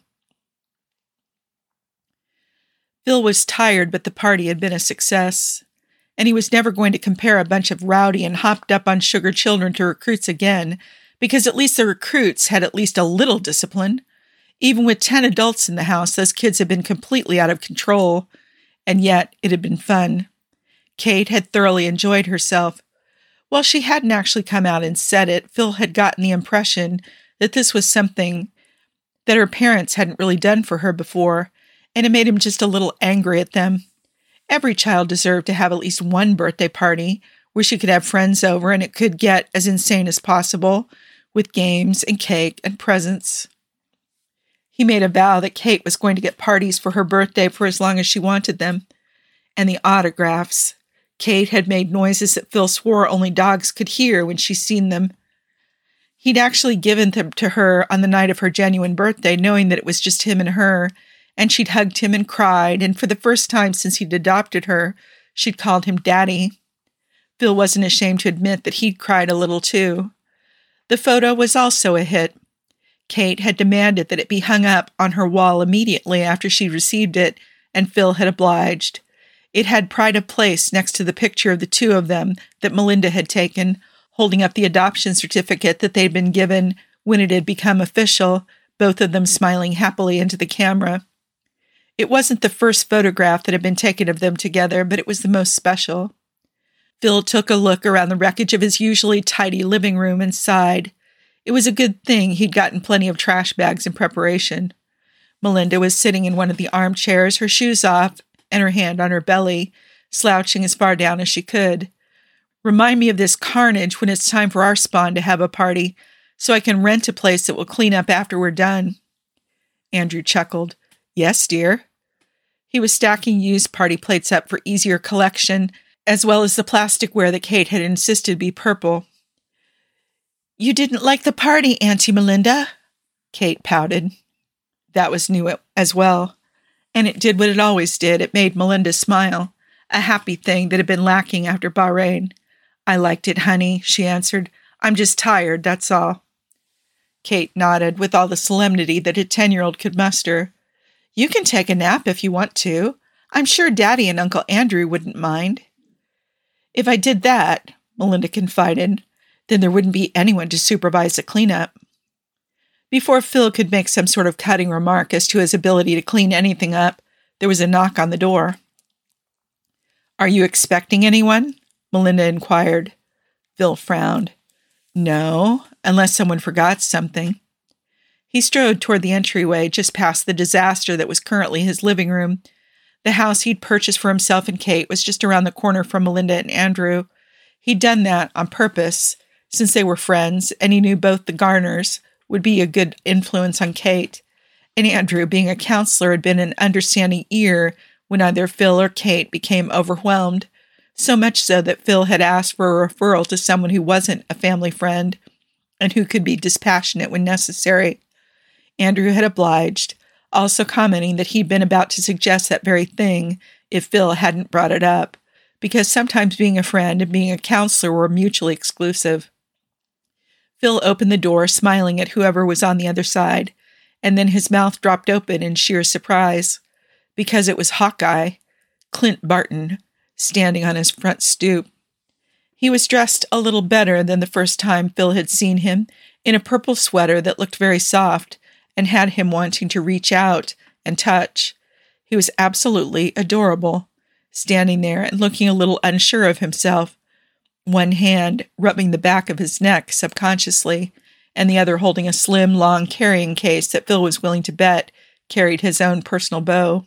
Phil was tired, but the party had been a success, and he was never going to compare a bunch of rowdy and hopped-up-on-sugar children to recruits again, because at least the recruits had at least a little discipline. Even with 10 adults in the house, those kids had been completely out of control, and yet it had been fun. Kate had thoroughly enjoyed herself. While she hadn't actually come out and said it, Phil had gotten the impression that this was something that her parents hadn't really done for her before, and it made him just a little angry at them. Every child deserved to have at least one birthday party where she could have friends over and it could get as insane as possible, with games and cake and presents. He made a vow that Kate was going to get parties for her birthday for as long as she wanted them. And the autographs. Kate had made noises that Phil swore only dogs could hear when she'd seen them. He'd actually given them to her on the night of her genuine birthday, knowing that it was just him and her, and she'd hugged him and cried, and for the first time since he'd adopted her, she'd called him Daddy. Phil wasn't ashamed to admit that he'd cried a little too. The photo was also a hit. Kate had demanded that it be hung up on her wall immediately after she received it, and Phil had obliged. It had pride of place next to the picture of the two of them that Melinda had taken, holding up the adoption certificate that they'd been given when it had become official, both of them smiling happily into the camera. It wasn't the first photograph that had been taken of them together, but it was the most special. Phil took a look around the wreckage of his usually tidy living room and sighed. It was a good thing he'd gotten plenty of trash bags in preparation. Melinda was sitting in one of the armchairs, her shoes off, and her hand on her belly, slouching as far down as she could. Remind me of this carnage when it's time for our spawn to have a party, so I can rent a place that will clean up after we're done. Andrew chuckled. Yes, dear. He was stacking used party plates up for easier collection, as well as the plasticware that Kate had insisted be purple. You didn't like the party, Auntie Melinda? Kate pouted. That was new as well. And it did what it always did. It made Melinda smile, a happy thing that had been lacking after Bahrain. I liked it, honey, she answered. I'm just tired, that's all. Kate nodded with all the solemnity that a 10-year-old could muster. You can take a nap if you want to. I'm sure Daddy and Uncle Andrew wouldn't mind. If I did that, Melinda confided, then there wouldn't be anyone to supervise the cleanup. Before Phil could make some sort of cutting remark as to his ability to clean anything up, there was a knock on the door. Are you expecting anyone? Melinda inquired. Phil frowned. No, unless someone forgot something. He strode toward the entryway just past the disaster that was currently his living room. The house he'd purchased for himself and Kate was just around the corner from Melinda and Andrew. He'd done that on purpose, since they were friends, and he knew both the Garners would be a good influence on Kate, and Andrew, being a counselor, had been an understanding ear when either Phil or Kate became overwhelmed, so much so that Phil had asked for a referral to someone who wasn't a family friend and who could be dispassionate when necessary. Andrew had obliged, also commenting that he'd been about to suggest that very thing if Phil hadn't brought it up, because sometimes being a friend and being a counselor were mutually exclusive. Phil opened the door, smiling at whoever was on the other side, and then his mouth dropped open in sheer surprise, because it was Hawkeye, Clint Barton, standing on his front stoop. He was dressed a little better than the first time Phil had seen him, in a purple sweater that looked very soft and had him wanting to reach out and touch. He was absolutely adorable, standing there and looking a little unsure of himself, one hand rubbing the back of his neck subconsciously, and the other holding a slim, long carrying case that Phil was willing to bet carried his own personal bow.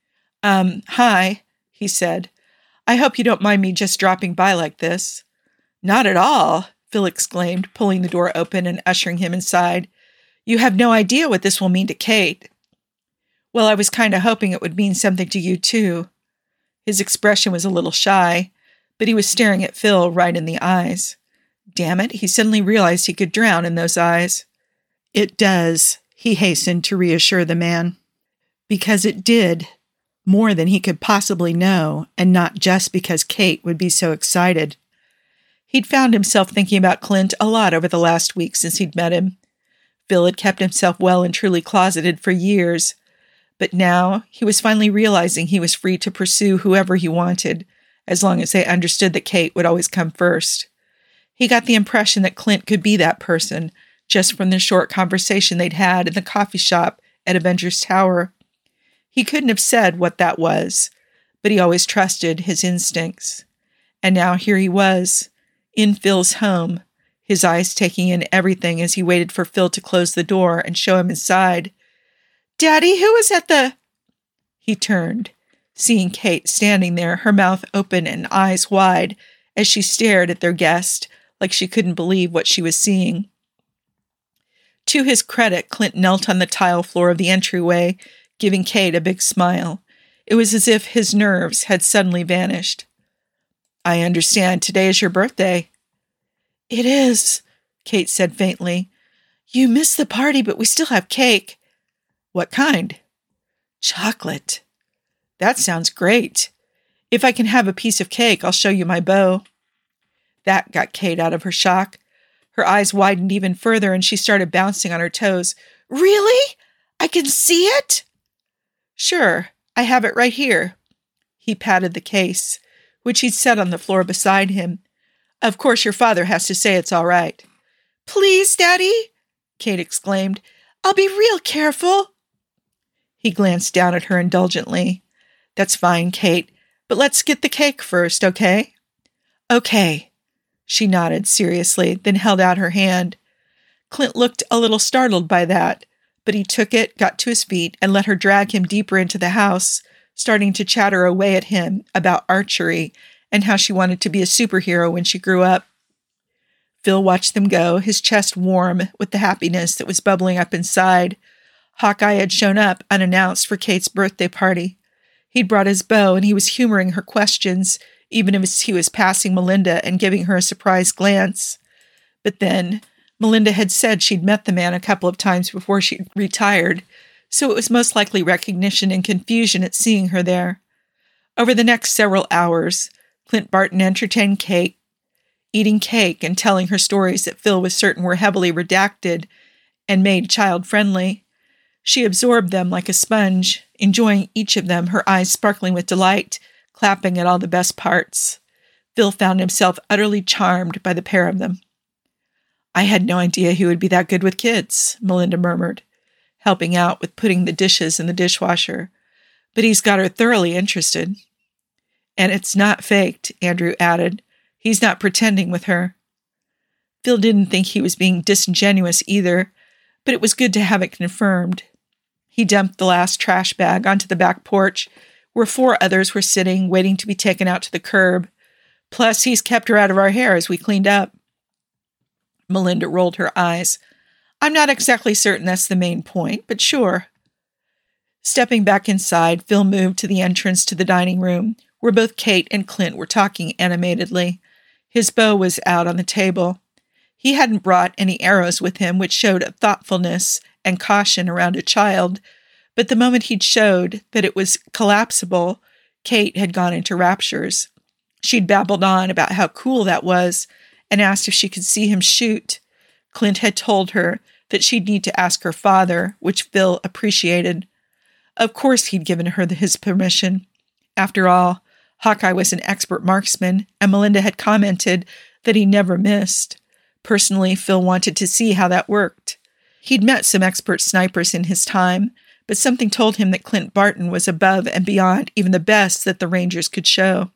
Hi, he said. I hope you don't mind me just dropping by like this. Not at all, Phil exclaimed, pulling the door open and ushering him inside. You have no idea what this will mean to Kate. Well, I was kind of hoping it would mean something to you, too. His expression was a little shy, but he was staring at Phil right in the eyes. Damn it, he suddenly realized he could drown in those eyes. It does, he hastened to reassure the man. Because it did. more than he could possibly know, and not just because Kate would be so excited. He'd found himself thinking about Clint a lot over the last week since he'd met him. Phil had kept himself well and truly closeted for years, but now he was finally realizing he was free to pursue whoever he wanted, as long as they understood that Kate would always come first. He got the impression that Clint could be that person, just from the short conversation they'd had in the coffee shop at Avengers Tower. He couldn't have said what that was, but he always trusted his instincts. And now here he was, in Phil's home, his eyes taking in everything as he waited for Phil to close the door and show him inside. "Daddy, who is at the—" He turned, seeing Kate standing there, her mouth open and eyes wide, as she stared at their guest, like she couldn't believe what she was seeing. To his credit, Clint knelt on the tile floor of the entryway, giving Kate a big smile. It was as if his nerves had suddenly vanished. "I understand today is your birthday." "It is," Kate said faintly. "You missed the party, but we still have cake." "What kind?" "Chocolate." "That sounds great. If I can have a piece of cake, I'll show you my bow." That got Kate out of her shock. Her eyes widened even further, and she started bouncing on her toes. "Really? I can see it?" "Sure, I have it right here." He patted the case, which he'd set on the floor beside him. "Of course your father has to say it's all right." "Please, Daddy," Kate exclaimed. "I'll be real careful." He glanced down at her indulgently. "That's fine, Kate, but let's get the cake first, okay?" "Okay." She nodded seriously, then held out her hand. Clint looked a little startled by that, but he took it, got to his feet, and let her drag him deeper into the house, starting to chatter away at him about archery and how she wanted to be a superhero when she grew up. Phil watched them go, his chest warm with the happiness that was bubbling up inside. Hawkeye had shown up unannounced for Kate's birthday party. He'd brought his bow, and he was humoring her questions, even as he was passing Melinda and giving her a surprised glance. But then, Melinda had said she'd met the man a couple of times before she retired, so it was most likely recognition and confusion at seeing her there. Over the next several hours, Clint Barton entertained Kate, eating cake and telling her stories that Phil was certain were heavily redacted and made child-friendly. She absorbed them like a sponge, enjoying each of them, her eyes sparkling with delight, clapping at all the best parts. Phil found himself utterly charmed by the pair of them. "I had no idea he would be that good with kids," Melinda murmured, helping out with putting the dishes in the dishwasher. "But he's got her thoroughly interested." "And it's not faked," Andrew added. "He's not pretending with her." Phil didn't think he was being disingenuous either, but it was good to have it confirmed. He dumped the last trash bag onto the back porch, where 4 others were sitting, waiting to be taken out to the curb. "Plus, he's kept her out of our hair as we cleaned up." Melinda rolled her eyes. "I'm not exactly certain that's the main point, but sure." Stepping back inside, Phil moved to the entrance to the dining room, where both Kate and Clint were talking animatedly. His bow was out on the table. He hadn't brought any arrows with him, which showed a thoughtfulness and caution around a child, but the moment he'd showed that it was collapsible, Kate had gone into raptures. She'd babbled on about how cool that was and asked if she could see him shoot. Clint had told her that she'd need to ask her father, which Phil appreciated. Of course he'd given her his permission. After all, Hawkeye was an expert marksman, and Melinda had commented that he never missed. Personally, Phil wanted to see how that worked. He'd met some expert snipers in his time, but something told him that Clint Barton was above and beyond even the best that the Rangers could show.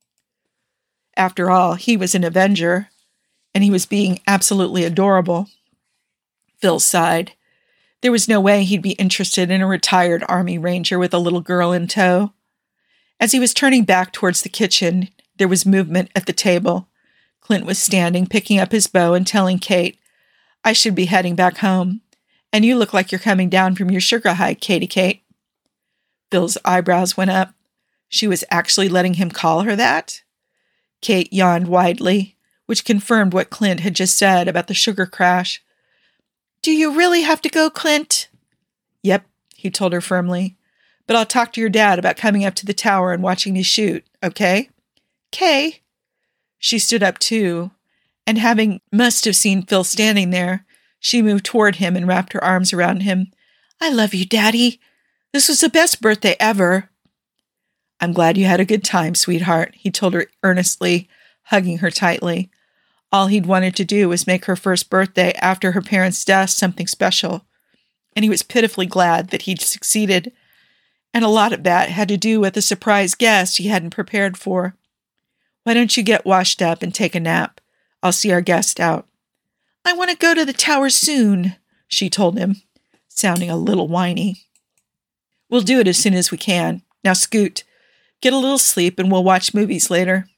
After all, he was an Avenger, and he was being absolutely adorable. Phil sighed. There was no way he'd be interested in a retired Army Ranger with a little girl in tow. As he was turning back towards the kitchen, there was movement at the table. Clint was standing, picking up his bow and telling Kate, "I should be heading back home. And you look like you're coming down from your sugar hike, Katie Kate." Phil's eyebrows went up. She was actually letting him call her that? Kate yawned widely, which confirmed what Clint had just said about the sugar crash. "Do you really have to go, Clint?" "Yep," he told her firmly. But I'll talk to your dad about coming up to the tower and watching me shoot, okay? Kay. She stood up too, and must have seen Phil standing there, she moved toward him and wrapped her arms around him. I love you, Daddy. This was the best birthday ever. I'm glad you had a good time, sweetheart, he told her earnestly, hugging her tightly. All he'd wanted to do was make her first birthday after her parents' death something special, and he was pitifully glad that he'd succeeded, and a lot of that had to do with a surprise guest he hadn't prepared for. Why don't you get washed up and take a nap? I'll see our guest out. I want to go to the tower soon, she told him, sounding a little whiny. We'll do it as soon as we can. Now scoot. Get a little sleep and we'll watch movies later.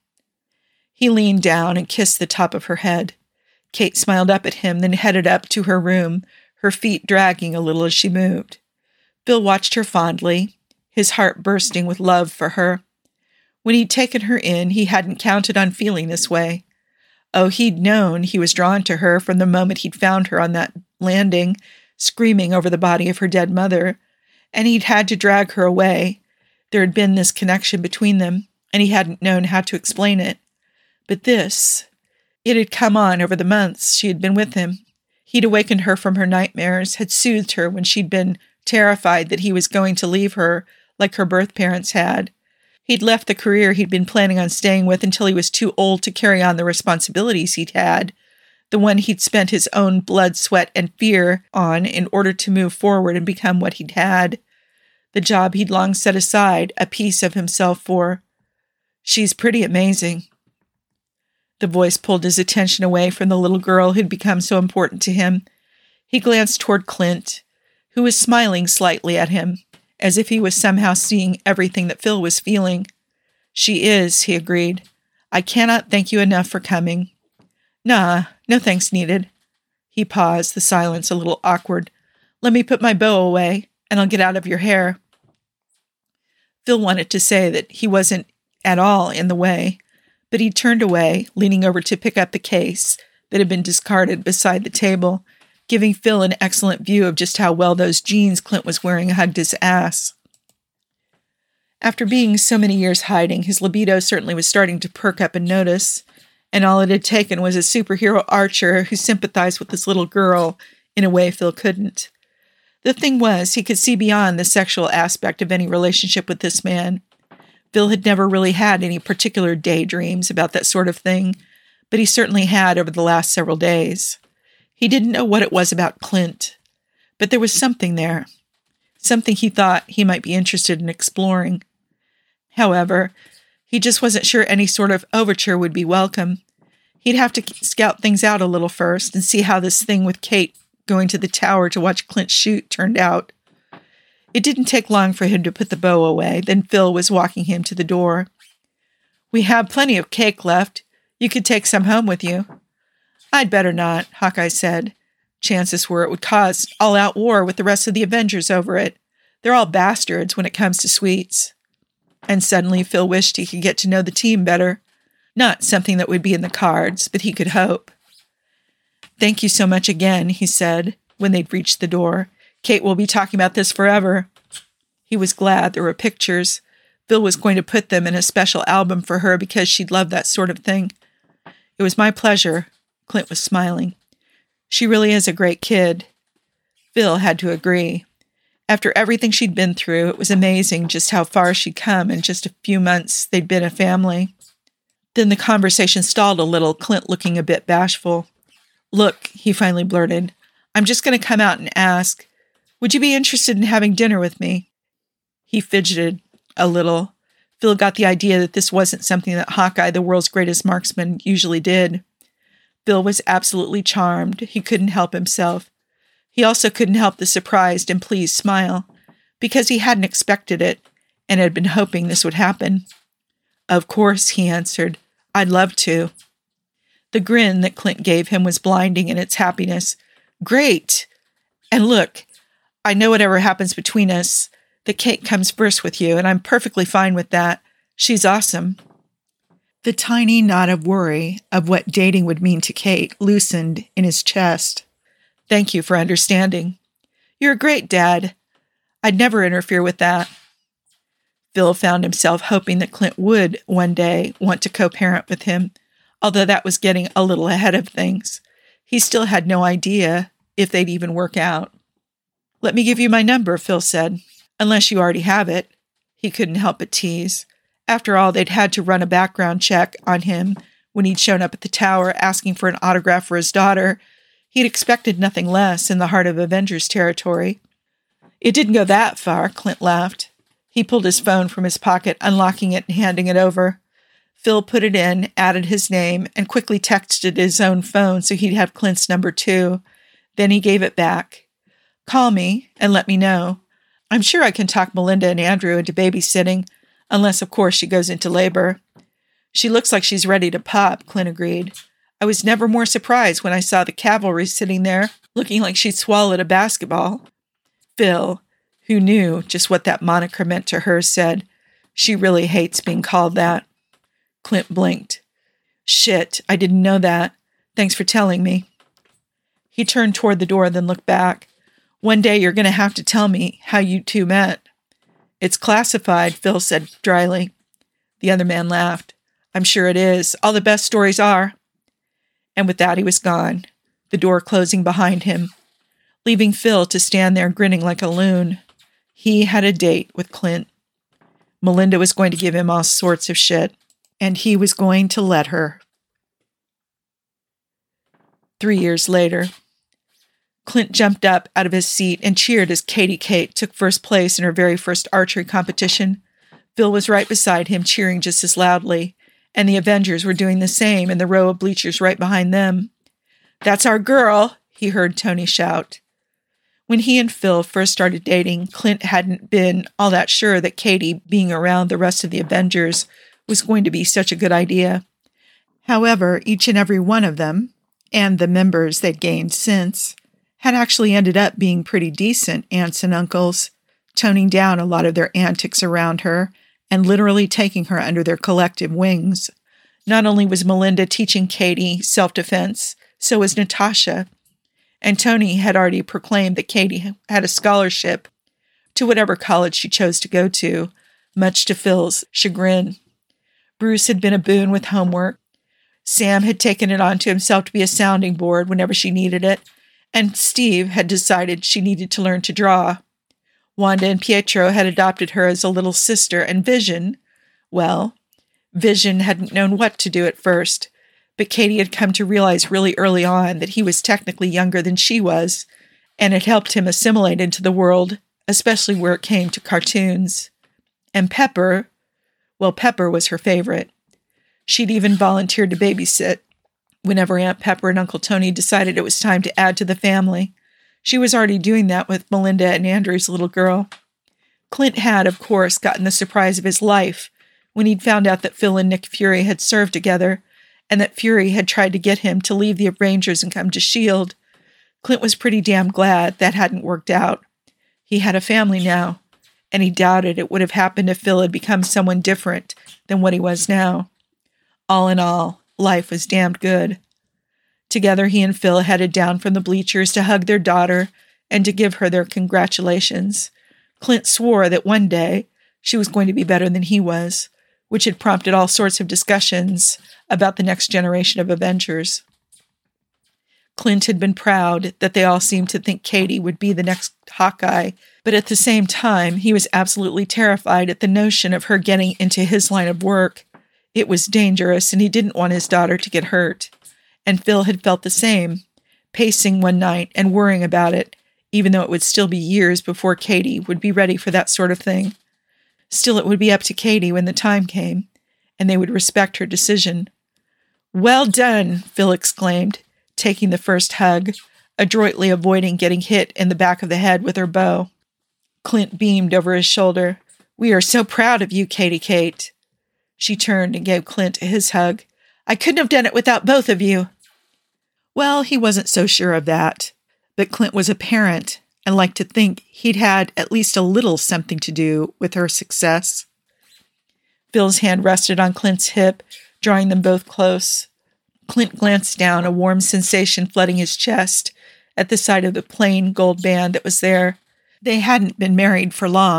He leaned down and kissed the top of her head. Kate smiled up at him, then headed up to her room, her feet dragging a little as she moved. Phil watched her fondly, his heart bursting with love for her. When he'd taken her in, he hadn't counted on feeling this way. Oh, he'd known he was drawn to her from the moment he'd found her on that landing, screaming over the body of her dead mother, and he'd had to drag her away. There had been this connection between them, and he hadn't known how to explain it. But it had come on over the months she had been with him. He'd awakened her from her nightmares, had soothed her when she'd been terrified that he was going to leave her like her birth parents had. He'd left the career he'd been planning on staying with until he was too old to carry on the responsibilities he'd had, the one he'd spent his own blood, sweat, and fear on in order to move forward and become what he'd had, the job he'd long set aside a piece of himself for. She's pretty amazing. The voice pulled his attention away from the little girl who'd become so important to him. He glanced toward Clint, who was smiling slightly at him, as if he was somehow seeing everything that Phil was feeling. She is, he agreed. I cannot thank you enough for coming. Nah, no thanks needed. He paused, the silence a little awkward. Let me put my bow away, and I'll get out of your hair. Phil wanted to say that he wasn't at all in the way, but he turned away, leaning over to pick up the case that had been discarded beside the table, giving Phil an excellent view of just how well those jeans Clint was wearing hugged his ass. After being so many years hiding, his libido certainly was starting to perk up and notice, and all it had taken was a superhero archer who sympathized with this little girl in a way Phil couldn't. The thing was, he could see beyond the sexual aspect of any relationship with this man. Phil had never really had any particular daydreams about that sort of thing, but he certainly had over the last several days. He didn't know what it was about Clint, but there was something there, something he thought he might be interested in exploring. However, he just wasn't sure any sort of overture would be welcome. He'd have to scout things out a little first and see how this thing with Kate going to the tower to watch Clint shoot turned out. It didn't take long for him to put the bow away. Then Phil was walking him to the door. We have plenty of cake left. You could take some home with you. I'd better not, Hawkeye said. Chances were it would cause all-out war with the rest of the Avengers over it. They're all bastards when it comes to sweets. And suddenly Phil wished he could get to know the team better. Not something that would be in the cards, but he could hope. Thank you so much again, he said, when they'd reached the door. Kate will be talking about this forever. He was glad there were pictures. Phil was going to put them in a special album for her because she'd love that sort of thing. It was my pleasure. Clint was smiling. She really is a great kid. Phil had to agree. After everything she'd been through, it was amazing just how far she'd come in just a few months they'd been a family. Then the conversation stalled a little, Clint looking a bit bashful. Look, he finally blurted, I'm just going to come out and ask, would you be interested in having dinner with me? He fidgeted a little. Phil got the idea that this wasn't something that Hawkeye, the world's greatest marksman, usually did. Phil was absolutely charmed. He couldn't help himself. He also couldn't help the surprised and pleased smile, because he hadn't expected it, and had been hoping this would happen. Of course, he answered. I'd love to. The grin that Clint gave him was blinding in its happiness. Great! And look, I know whatever happens between us, the Kate comes first with you, and I'm perfectly fine with that. She's awesome. The tiny knot of worry of what dating would mean to Kate loosened in his chest. Thank you for understanding. You're a great dad. I'd never interfere with that. Phil found himself hoping that Clint would, one day, want to co-parent with him, although that was getting a little ahead of things. He still had no idea if they'd even work out. "Let me give you my number," Phil said. "Unless you already have it." He couldn't help but tease. After all, they'd had to run a background check on him when he'd shown up at the tower asking for an autograph for his daughter. He'd expected nothing less in the heart of Avengers territory. "It didn't go that far," Clint laughed. He pulled his phone from his pocket, unlocking it and handing it over. Phil put it in, added his name, and quickly texted his own phone so he'd have Clint's number too. Then he gave it back. "Call me and let me know. I'm sure I can talk Melinda and Andrew into babysitting, unless, of course, she goes into labor." "She looks like she's ready to pop," Clint agreed. "I was never more surprised when I saw the cavalry sitting there, looking like she'd swallowed a basketball." Phil, who knew just what that moniker meant to her, said, "She really hates being called that." Clint blinked. "Shit, I didn't know that. Thanks for telling me." He turned toward the door, then looked back. "One day you're going to have to tell me how you two met." "It's classified," Phil said dryly. The other man laughed. "I'm sure it is. All the best stories are." And with that he was gone, the door closing behind him, leaving Phil to stand there grinning like a loon. He had a date with Clint. Melinda was going to give him all sorts of shit, and he was going to let her. 3 years later, Clint jumped up out of his seat and cheered as Katie Kate took first place in her very first archery competition. Phil was right beside him, cheering just as loudly, and the Avengers were doing the same in the row of bleachers right behind them. "That's our girl," he heard Tony shout. When he and Phil first started dating, Clint hadn't been all that sure that Katie being around the rest of the Avengers was going to be such a good idea. However, each and every one of them, and the members they'd gained since, had actually ended up being pretty decent aunts and uncles, toning down a lot of their antics around her and literally taking her under their collective wings. Not only was Melinda teaching Katie self-defense, so was Natasha. And Tony had already proclaimed that Katie had a scholarship to whatever college she chose to go to, much to Phil's chagrin. Bruce had been a boon with homework. Sam had taken it onto himself to be a sounding board whenever she needed it, and Steve had decided she needed to learn to draw. Wanda and Pietro had adopted her as a little sister, and Vision hadn't known what to do at first, but Katie had come to realize really early on that he was technically younger than she was, and it helped him assimilate into the world, especially where it came to cartoons. And Pepper was her favorite. She'd even volunteered to babysit whenever Aunt Pepper and Uncle Tony decided it was time to add to the family. She was already doing that with Melinda and Andrew's little girl. Clint had, of course, gotten the surprise of his life when he'd found out that Phil and Nick Fury had served together, and that Fury had tried to get him to leave the Rangers and come to S.H.I.E.L.D. Clint was pretty damn glad that hadn't worked out. He had a family now, and he doubted it would have happened if Phil had become someone different than what he was now. All in all, life was damned good. Together, he and Phil headed down from the bleachers to hug their daughter and to give her their congratulations. Clint swore that one day she was going to be better than he was, which had prompted all sorts of discussions about the next generation of Avengers. Clint had been proud that they all seemed to think Katie would be the next Hawkeye, but at the same time, he was absolutely terrified at the notion of her getting into his line of work. It was dangerous, and he didn't want his daughter to get hurt. And Phil had felt the same, pacing one night and worrying about it, even though it would still be years before Katie would be ready for that sort of thing. Still, it would be up to Katie when the time came, and they would respect her decision. "Well done," Phil exclaimed, taking the first hug, adroitly avoiding getting hit in the back of the head with her bow. Clint beamed over his shoulder. "We are so proud of you, Katie Kate." She turned and gave Clint his hug. "I couldn't have done it without both of you." Well, he wasn't so sure of that, but Clint was a parent and liked to think he'd had at least a little something to do with her success. Phil's hand rested on Clint's hip, drawing them both close. Clint glanced down, a warm sensation flooding his chest at the sight of the plain gold band that was there. They hadn't been married for long,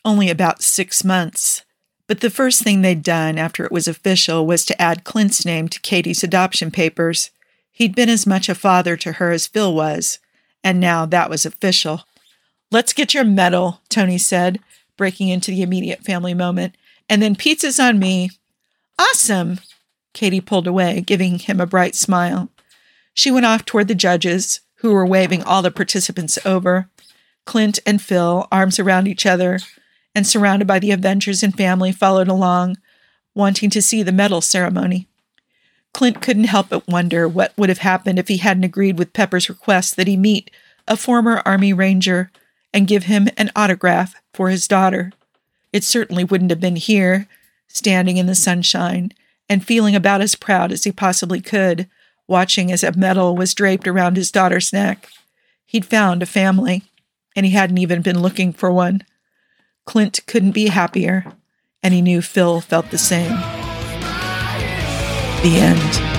only about 6 months. But the first thing they'd done after it was official was to add Clint's name to Katie's adoption papers. He'd been as much a father to her as Phil was, and now that was official. "Let's get your medal," Tony said, breaking into the immediate family moment. "And then pizza's on me." "Awesome!" Katie pulled away, giving him a bright smile. She went off toward the judges, who were waving all the participants over. Clint and Phil, arms around each other, and surrounded by the Avengers and family, followed along, wanting to see the medal ceremony. Clint couldn't help but wonder what would have happened if he hadn't agreed with Pepper's request that he meet a former Army Ranger and give him an autograph for his daughter. It certainly wouldn't have been here, standing in the sunshine and feeling about as proud as he possibly could, watching as a medal was draped around his daughter's neck. He'd found a family, and he hadn't even been looking for one. Clint couldn't be happier, and he knew Phil felt the same. The end.